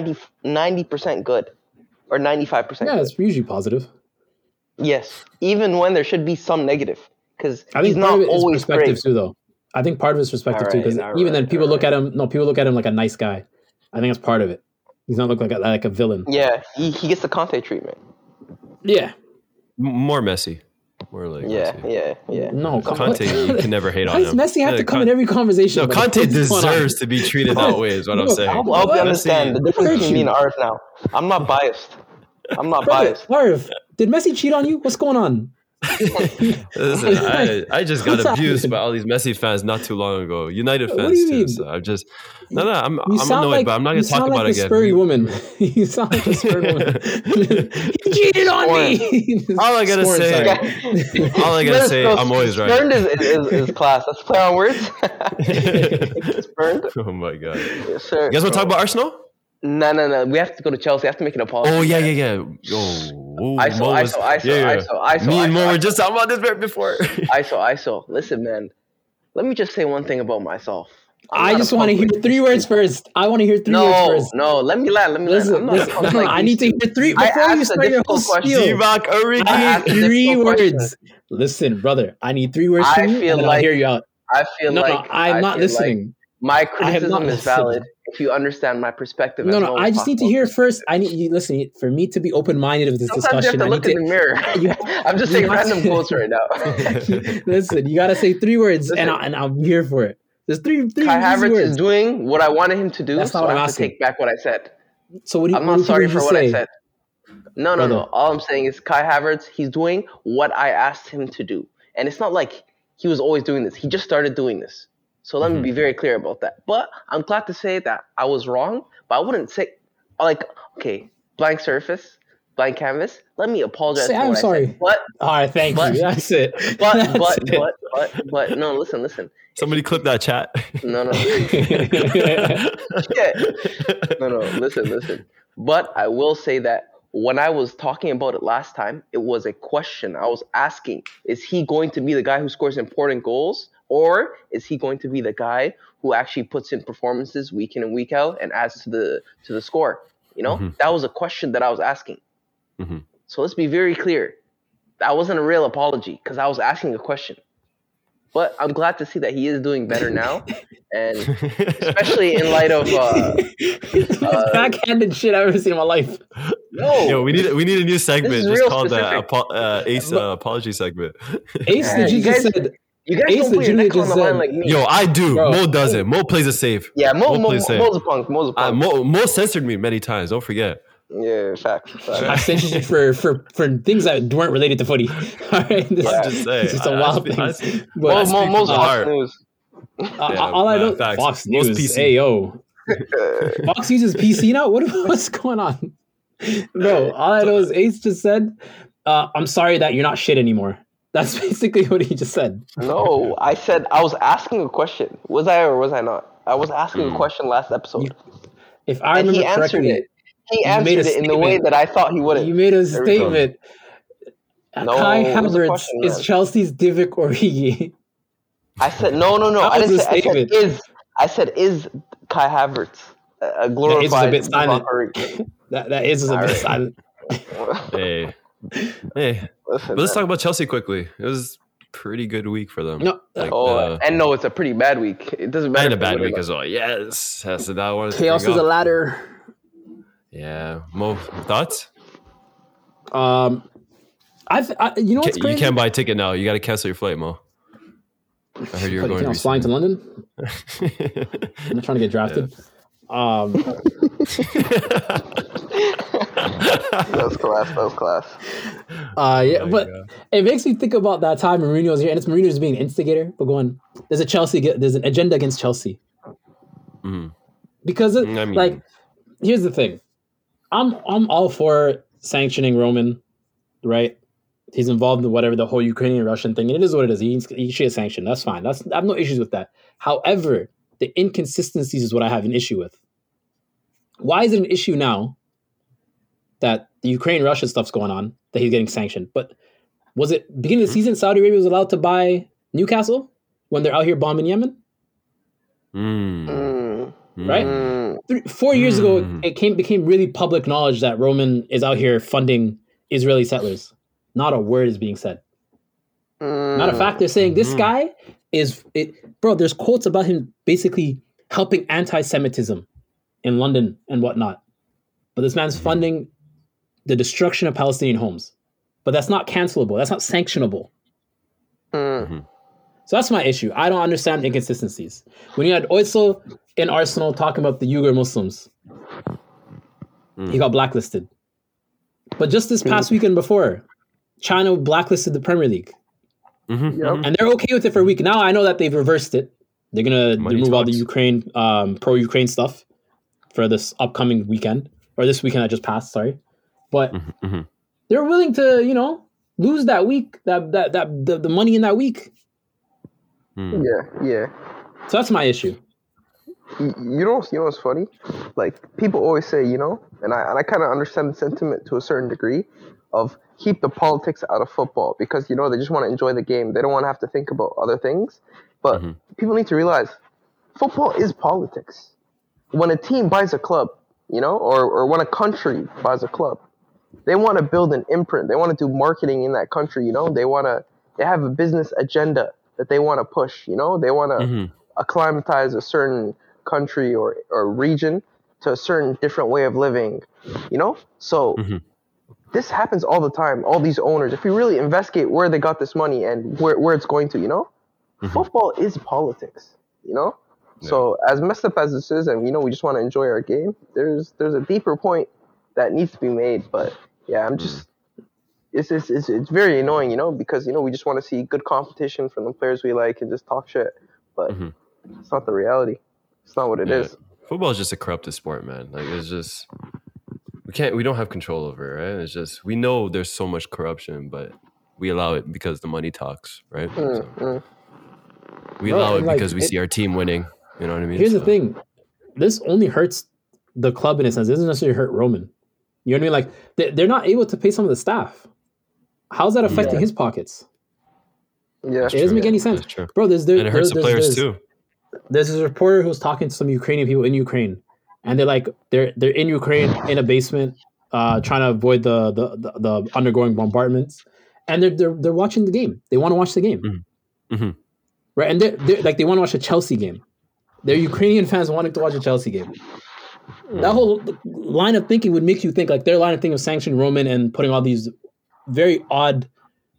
90% good or 95%. Yeah, it's usually positive. Yes, even when there should be some negative, because he's not always perspective great. Too, though. I think part of it's perspective too, because even then people look at him. No, people look at him like a nice guy. I think that's part of it. He's not look like a villain. Yeah, he gets the Conte treatment. Yeah, more messy. More like yeah. No, Conte, you can never hate on him. Why does Messi have to come in every conversation? No, Conte deserves to be treated that way. Is what I'm saying. I hope you understand the difference between me and Arif now. I'm not biased. Arif, did Messi cheat on you? What's going on? Listen, I just got abused by all these Messi fans not too long ago. United fans too. So I'm just I'm annoyed, but I'm not going to talk about it again. Spurry woman. You sound like a Spurry woman. You cheated on me. All I gotta say, I'm always right. Spurned is class. Let's play on words. Spurned. Oh my god. Yes, sir. You guys want to talk about Arsenal? No. We have to go to Chelsea. I have to make an apology. Oh, yeah. ISO. Me and Mo were just talking about this right before. ISO. Listen, man. Let me just say one thing about myself. I just want to hear 3 words first. I want to hear 3 words first. No, let me land. Listen, I need to hear 3 before you start your whole spiel. I need 3 words. Listen, brother. I need 3 words from you, and then I'll hear you out. I'm not listening. My criticism is valid if you understand my perspective. No, I just need to hear first. I need you listen for me to be open-minded with this discussion. You have to look in the mirror. I'm just saying random quotes right now. Listen, you gotta say 3 words, and I'm here for it. There's three. Kai Havertz is doing what I wanted him to do, so I have to take back what I said. So I'm not sorry for what I said. No. All I'm saying is Kai Havertz, he's doing what I asked him to do, and it's not like he was always doing this. He just started doing this. So let me be very clear about that. But I'm glad to say that I was wrong, but I wouldn't say, okay, blank surface, blank canvas. Let me apologize for what I'm sorry. I said. But, all right, thank you. That's it. But no, listen. Somebody clip that chat. No. No, listen. But I will say that when I was talking about it last time, it was a question. I was asking, is he going to be the guy who scores important goals? Or is he going to be the guy who actually puts in performances week in and week out and adds to the score? You know, that was a question that I was asking. Mm-hmm. So let's be very clear. That wasn't a real apology because I was asking a question. But I'm glad to see that he is doing better now, and especially in light of backhanded shit I've ever seen in my life. No, yo, we need a new segment just called the Ace apology segment. Ace, you just said. You guys Ace don't put your legitimately neck on just the line said- like me. Yo, I do. Bro. Mo doesn't. Mo plays it safe. Yeah, Mo's plays safe. a punk. Mo's a punk. Mo censored me many times. Don't forget. Yeah, facts. I censored you for things that weren't related to footy. All right, this Yeah. I'm just saying. it's just a wild thing. I But speak from Mo's the Fox heart. News. all I know, facts. Fox Most News. PC. Hey yo, Fox uses PC now. What's going on, bro? All I know is Ace just said, "I'm sorry that you're not shit anymore." That's basically what he just said. No, I said I was asking a question. Was I or was I not? I was asking a question last episode. If I And remember he answered correctly, it. He you made answered a it in the way statement. that I thought he wouldn't. you made a There we go. statement. No, Kai it was a Havertz question, is man. Chelsea's Divock Origi. I said no. That I was didn't a say. I said statement. is. I said is Kai Havertz a That is glorified a bit silent. Divock That is a All bit right. silent. Hey. Hey. Listen, But let's talk man. about Chelsea quickly. It was a pretty good week for them. No, Like, And no, it's a pretty bad week. It doesn't matter. and a if they bad win or week not. as well. Yes. That's that I wanted to chaos bring is a up. ladder. Yeah. Mo, thoughts? You know what's You crazy? can't buy a ticket now. You got to cancel your flight, Mo. I heard you were going I was flying to London. recently. I'm not trying to get drafted. That was class. Yeah, Oh my but God. it makes me think about that time Mourinho was here, and it's Mourinho just being an instigator. But going, there's an agenda against Chelsea Mhm. because I mean- like, here's the thing, I'm all for sanctioning Roman, right? He's involved in whatever the whole Ukrainian Russian thing, and it is what it is. He should get sanctioned. That's fine. I have no issues with that. However, the inconsistencies is what I have an issue with. Why is it an issue now that the Ukraine-Russia stuff's going on, that he's getting sanctioned? But was it beginning of the season Saudi Arabia was allowed to buy Newcastle when they're out here bombing Yemen? Right? 4 years ago, it became really public knowledge that Roman is out here funding Israeli settlers. Not a word is being said. Matter of fact, they're saying this guy bro, there's quotes about him basically helping anti-Semitism in London and whatnot. But this man's funding the destruction of Palestinian homes. But that's not cancelable. That's not sanctionable. So that's my issue. I don't understand inconsistencies. When you had Oysel in Arsenal talking about the Uyghur Muslims, he got blacklisted. But just this past weekend before, China blacklisted the Premier League. Yep. And they're okay with it for a week. Now I know that they've reversed it. They're going to remove all the Ukraine, pro-Ukraine stuff for this upcoming weekend. Or this weekend that just passed, sorry. But they're willing to, lose that week, the money in that week. Yeah. So that's my issue. You know what's funny? Like, people always say, and I kind of understand the sentiment to a certain degree of keep the politics out of football because, they just want to enjoy the game. They don't want to have to think about other things. But people need to realize football is politics. When a team buys a club, or when a country buys a club, they want to build an imprint. They want to do marketing in that country, they have a business agenda that they want to push, they want to acclimatize a certain country or region to a certain different way of living, So this happens all the time. All these owners, if you really investigate where they got this money and where it's going to, football is politics, So as messed up as this is, and we just want to enjoy our game, there's a deeper point that needs to be made. But yeah, I'm just it's very annoying, because we just want to see good competition from the players we like and just talk shit. But it's not the reality. It's not what it is. Football is just a corrupted sport, man. Like, it's just we don't have control over it, right? It's just we know there's so much corruption, but we allow it because the money talks, right? So we allow it because we see our team winning. You know what I mean? Here's the thing. This only hurts the club in a sense. It doesn't necessarily hurt Roman. You know what I mean? Like, they're not able to pay some of the staff. How's that affecting his pockets? Yeah, it doesn't make any sense. Bro, and it hurts the players too. There's this reporter who's talking to some Ukrainian people in Ukraine, and they're in Ukraine in a basement, trying to avoid the undergoing bombardments, and they're watching the game. They want to watch the game, right? And they're like, they want to watch a Chelsea game. They're Ukrainian fans wanting to watch a Chelsea game. That whole line of thinking would make you think like their line of thinking of sanctioning Roman and putting all these very odd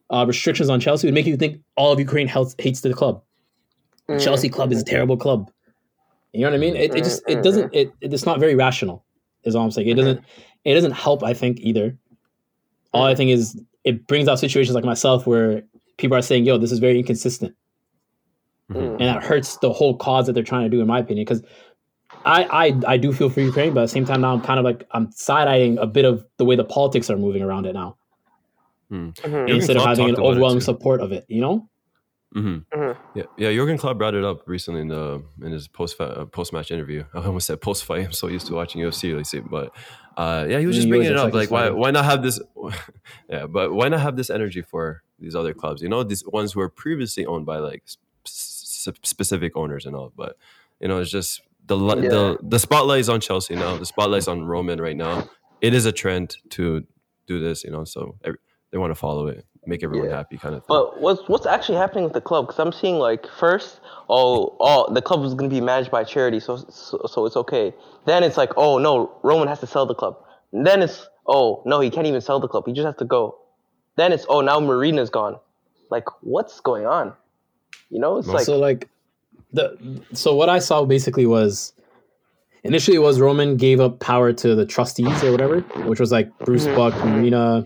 restrictions on Chelsea would make you think all of Ukraine hates the club. Chelsea club is a terrible club. You know what I mean? It's not very rational, is all I'm saying. It doesn't help, I think, either. All I think is it brings out situations like myself where people are saying, yo, this is very inconsistent. And that hurts the whole cause that they're trying to do, in my opinion. Because I do feel for Ukraine, but at the same time now I'm side-eyeing a bit of the way the politics are moving around it now. Instead of having an overwhelming support of it, you know? Yeah. Jurgen Klopp brought it up recently in his post-match interview. I almost said post-fight. I'm so used to watching UFC lately, but he was just bringing it up. Like, why not have this? Yeah, but why not have this energy for these other clubs? You know, these ones who were previously owned by like specific owners and all. But you know, it's just the spotlight is on Chelsea now. The spotlight's on Roman right now. It is a trend to do this, you know. So they want to follow it. Make everyone happy, kind of thing. But what's actually happening with the club? Because I'm seeing like first, the club was going to be managed by charity, so it's okay. Then it's like, oh no, Roman has to sell the club. And then it's, oh no, he can't even sell the club. He just has to go. Then it's, oh, now Marina's gone. Like, what's going on? You know, it's so what I saw basically was initially it was Roman gave up power to the trustees or whatever, which was like Bruce Buck, Marina,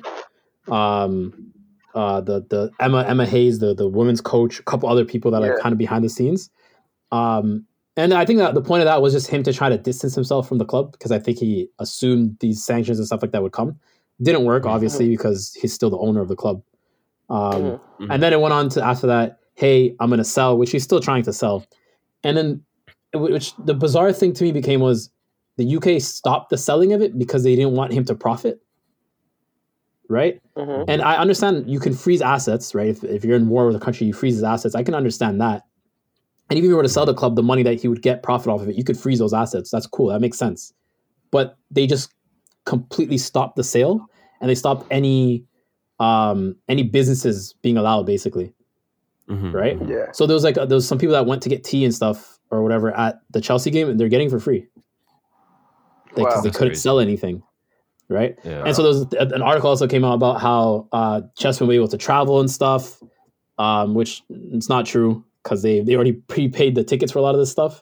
the Emma Hayes, the women's coach, a couple other people that are kind of behind the scenes. And I think that the point of that was just him to try to distance himself from the club, because I think he assumed these sanctions and stuff like that would come. Didn't work, obviously, because he's still the owner of the club. And then it went on to, after that, hey, I'm going to sell, which he's still trying to sell. And then, which the bizarre thing to me became was the UK stopped the selling of it because they didn't want him to profit. Right? And I understand you can freeze assets, right? If you're in war with a country, you freeze his assets. I can understand that. And even if you were to sell the club, the money that he would get profit off of it, you could freeze those assets. That's cool. That makes sense. But they just completely stopped the sale, and they stopped any businesses being allowed, basically. Right? Yeah. So there was some people that went to get tea and stuff or whatever at the Chelsea game, and they're getting for free. Because they couldn't sell anything. Right? Yeah. And so there was an article also came out about how Chelsea were able to travel and stuff, which it's not true, because they already prepaid the tickets for a lot of this stuff.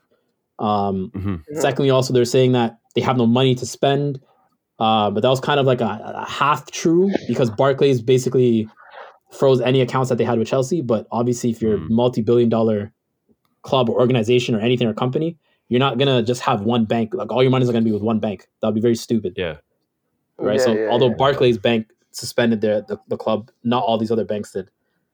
Secondly, also they're saying that they have no money to spend, but that was kind of like a half true, because Barclays basically froze any accounts that they had with Chelsea. But obviously, if you're a multi-billion-dollar club or organization or anything or company, you're not gonna just have one bank. Like, all your money is gonna be with one bank. That would be very stupid. Yeah. Right. Although Barclays Bank suspended the club, not all these other banks did.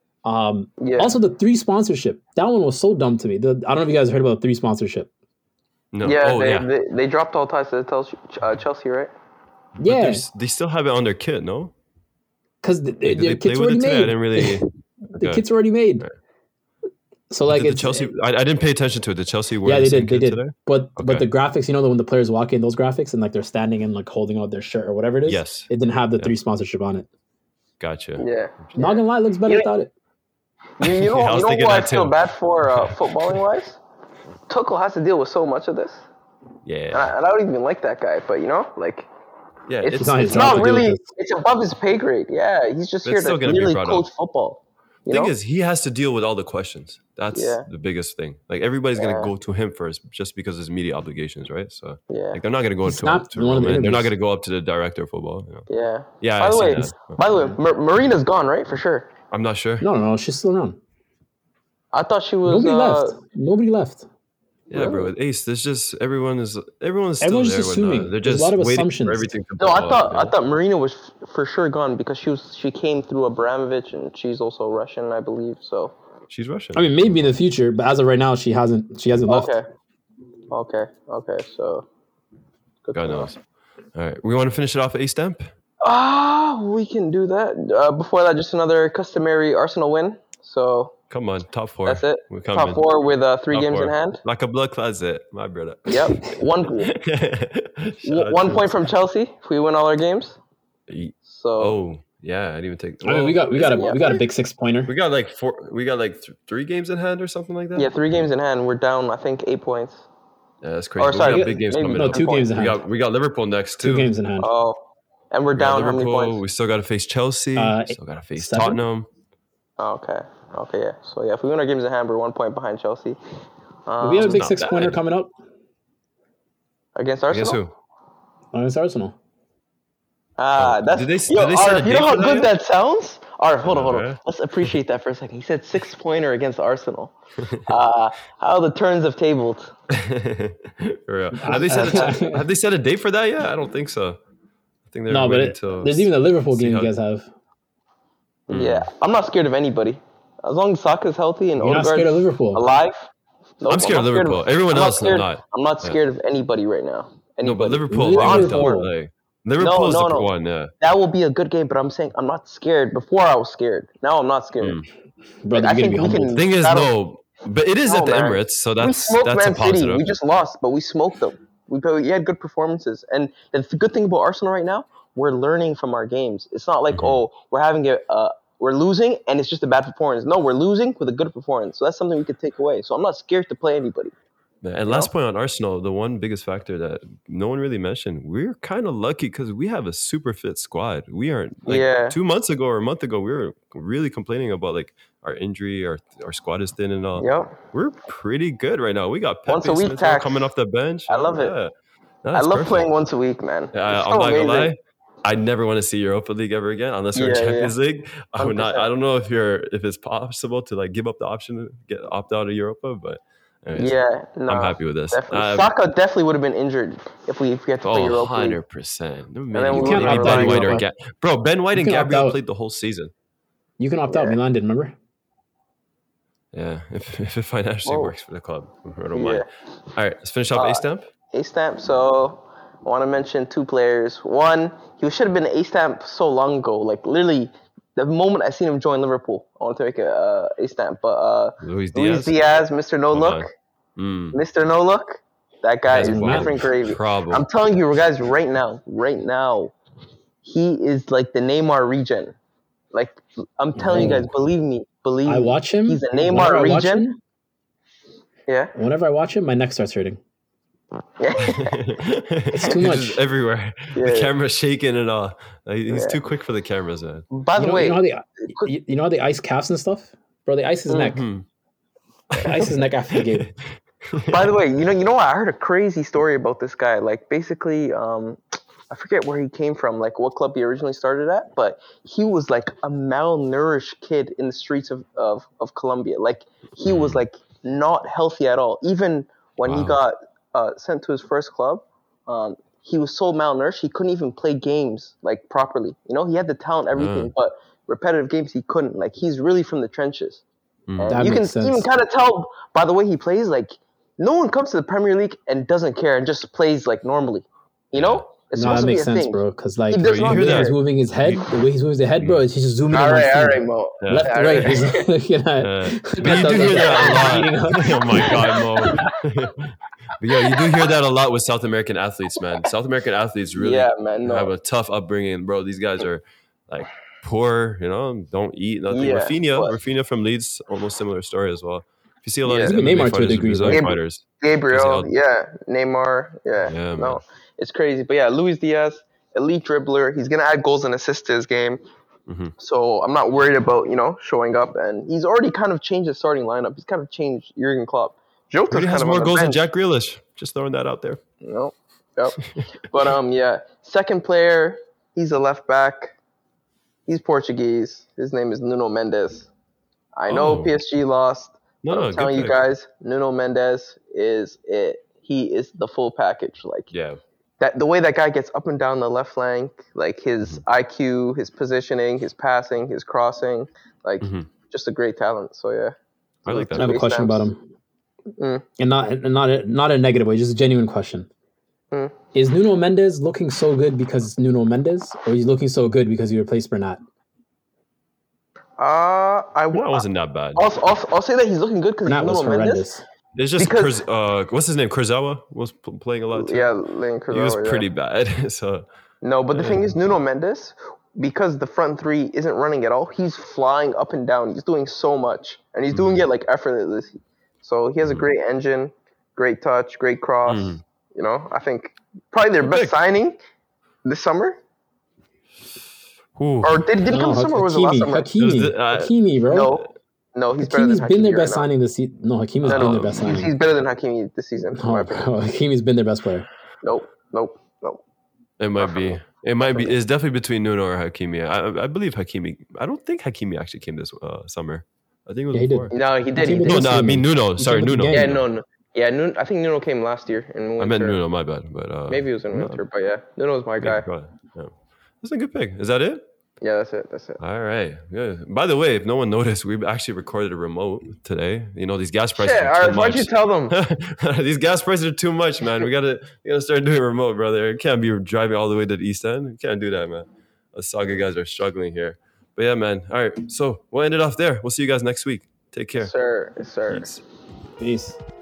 Also, the 3 sponsorship, that one was so dumb to me. I don't know if you guys heard about the 3 sponsorship. No. They dropped all ties to Chelsea, right? Yeah. They still have it on their kit, no? Because their kits were already made. I didn't really. The kits were already made. Right. So like the Chelsea, I didn't pay attention to it. Did Chelsea wear they the did. today? But the graphics, you know, when the players walk in, those graphics, and like they're standing and like holding out their shirt or whatever it is. Yes. It didn't have the 3 sponsorship on it. Gotcha. Yeah. Not gonna lie, it looks better without it. You know who I feel bad for footballing wise? Tuchel has to deal with so much of this. Yeah. And I don't even like that guy, but you know, like, yeah, it's not really. It's above his pay grade. Yeah, he's just here to really coach football. The thing is, he has to deal with all the questions. That's the biggest thing. Like, everybody's gonna go to him first, just because of his media obligations, right? So, like, they're not gonna go to Roman. They're not gonna go up to the director of football. You know? Yeah. By the way, Marina's gone, right? For sure. I'm not sure. No, she's still around. I thought she was. Nobody left. Yeah, bro. With Ace, there's just everyone's still everyone's there. Just assuming. They're just There's a lot of waiting assumptions. for everything to No, I thought Marina was for sure gone, because she came through Abramovich, and she's also Russian, I believe. So she's Russian. I mean, maybe in the future, but as of right now, she hasn't left. Okay. So God knows. All right, we want to finish it off at Ace Stamp. We can do that. Before that, just another customary Arsenal win. So come on, top 4. That's it. Top 4 with 3 games in hand. Like a blood closet, my brother. Yep. 1 point from Chelsea if we win all our games. So. Yeah, I didn't even take. I mean, we got a big 6-pointer. We got like 4. We got like 3 games in hand or something like that. Yeah, 3 games in hand. We're down, I think, 8 points. Yeah, that's crazy. Or sorry, we got big games coming. No, 2 games in hand. We got Liverpool next too. 2 games in hand. Oh, and we're down how many points? We still got to face Chelsea. Still got to face 7? Tottenham. Okay. Okay. Yeah. So yeah, if we win our games in hand, we're 1 point behind Chelsea. We have a big not 6-pointer bad. coming up Against Against Arsenal. who? against Arsenal. That's Did they yo, set a Arif, you date know how for that good yet? that sounds? Arif, hold on. Yeah. Let's appreciate that for a second. He said 6-pointer against Arsenal. How the turns have tabled. For real. Have they set a date for that yet? I don't think so. I think they're No, waiting but till there's even a Liverpool see game how- you guys have. Yeah, I'm not scared of anybody. As long as Saka's healthy and You're not scared of Odegaard's Liverpool. alive. Nope, I'm scared of not Liverpool. Everyone else, I'm not. I'm not scared of anybody right now. No, but Anybody. Liverpool, Liverpool. they looked up. Liverpool. Like, Liverpool's No, the no. one. Yeah. That will be a good game, but I'm saying I'm not scared. Before I was scared. Now I'm not scared. Brother, I you're think gonna we be can. humbled. Thing is, battle- but it is No, at the man. Emirates, so we that's smoked a Man City. positive. We just lost, but we smoked them. We had good performances, and the good thing about Arsenal right now, we're learning from our games. It's not like we're having we're losing and it's just a bad performance. No, we're losing with a good performance. So that's something we could take away. So I'm not scared to play anybody. And last point on Arsenal, the one biggest factor that no one really mentioned, we're kind of lucky because we have a super fit squad. We aren't like 2 months ago or a month ago, we were really complaining about like our injury, our squad is thin and all. Yep. We're pretty good right now. We got Once a Pepe week Smith tax. coming off the bench. I love it. Yeah. No, I that's love perfect. playing once a week, man. It's I'm so not gonna amazing. lie. I never want to see Europa League ever again unless we're in Yeah, Champions League. I would 100%. not. I don't know if it's possible to like give up the option to opt out of Europa, but anyways, No, I'm happy with this. Definitely. Saka definitely would have been injured if we had to play Europa League. 100%. No, then we would have maybe opt Ben out White Europa. Bro, Ben White You and can opt Gabriel out. played the whole season. You can opt out. Milan did, remember? Yeah, if it financially Whoa. works for the club, I don't mind. All right, let's finish off A-Stamp. A-Stamp. So I want to mention two players. One, he should have been an A-Stamp so long ago. Like literally, the moment I seen him join Liverpool, I want to make a A-Stamp. But Luis Luis Diaz. Diaz, Mr. No Look, Mr. No Look. That guy is different gravy. Problem. I'm telling you guys right now, he is like the Neymar regen. Like I'm telling you guys, believe me. I watch him. He's a Neymar regen. Him, Yeah. Whenever I watch him, my neck starts hurting. It's too much. Just everywhere. Yeah. The camera's shaking and all. Like, he's too quick for the cameras, man. By the way, you know how they ice calves and stuff? Bro, they ice his neck. They ice his neck after the game. by the way, you know what? I heard a crazy story about this guy. Like basically, I forget where he came from, like what club he originally started at, but he was like a malnourished kid in the streets of Colombia. Like he was like not healthy at all. Even when he got sent to his first club, he was so malnourished he couldn't even play games like properly. You know, he had the talent, everything, but repetitive games he couldn't. Like he's really from the trenches. That You can makes sense. even kind of tell by the way he plays. Like no one comes to the Premier League and doesn't care and just plays like normally. You know, it's No, supposed that to be makes a sense, thing. bro. Because like He the does not way care. he's moving his head, the way he's moving his head, bro, he's just zooming in on All feet. right, Mo. Left to All right. right. He's looking at. But you do hear that a lot. Oh my God, Mo. But yeah, you do hear that a lot with South American athletes, man. South American athletes really have a tough upbringing, bro. These guys are like poor, you know, don't eat nothing. Yeah, Rafinha from Leeds, almost similar story as well. If you see a lot of Even MMA Neymar to a fighters, degree, Brazilian bro. fighters, Gabriel, Neymar, Yeah, man. it's crazy. But yeah, Luis Diaz, elite dribbler. He's gonna add goals and assists to his game. So I'm not worried about showing up. And he's already kind of changed his starting lineup. He's kind of changed Jurgen Klopp. Jota's already has kind of more on the goals than bench. Jack Grealish. Just throwing that out there. Yep. But second player, he's a left back. He's Portuguese. His name is Nuno Mendes. I know PSG lost. But I'm telling you guys, Nuno Mendes is it. He is the full package. Like the way that guy gets up and down the left flank, like his IQ, his positioning, his passing, his crossing, like just a great talent. So yeah. I like that. I have a question about him. And not a negative way, just a genuine question. Is Nuno Mendes looking so good because it's Nuno Mendes, or is he looking so good because he replaced Bernat? That wasn't that bad. I'll say that he's looking good because Bernat was Nuno Mendes. horrendous. It's just what's his name? Kurzawa was playing a lot too. Yeah, Lane Kurzawa, he was pretty bad. So no, but the thing is, Nuno Mendes, because the front three isn't running at all, he's flying up and down. He's doing so much, and he's doing it like effortlessly. So he has a great engine, great touch, great cross. I think probably their best signing this summer. Who? Or did he come this summer or was it last summer? Hakimi, bro. No, he's better than Hakimi. Hakimi's been their best signing this season. No, Hakimi's been their best signing. He's better than Hakimi this season. No, bro. Hakimi's been their best player. Nope. It might be. It might be. It's definitely between Nuno or Hakimi. I believe Hakimi. I don't think Hakimi actually came this summer. I think it was before. No, he did. No, I mean Nuno. Sorry, Nuno. Yeah, no. Yeah, Nuno, I think Nuno came last year in winter. I meant Nuno, my bad. But maybe it was in winter, but yeah. Nuno's my guy. Yeah. That's a good pick. Is that it? Yeah, that's it. All right. Good. By the way, if no one noticed, we actually recorded a remote today. You know, these gas prices are too much. Why'd you tell them? These gas prices are too much, man. We gotta start doing remote, brother. It can't be driving all the way to the East End. We can't do that, man. Us Saga guys are struggling here. But yeah, man. All right. So we'll end it off there. We'll see you guys next week. Take care. Yes, sir. Peace.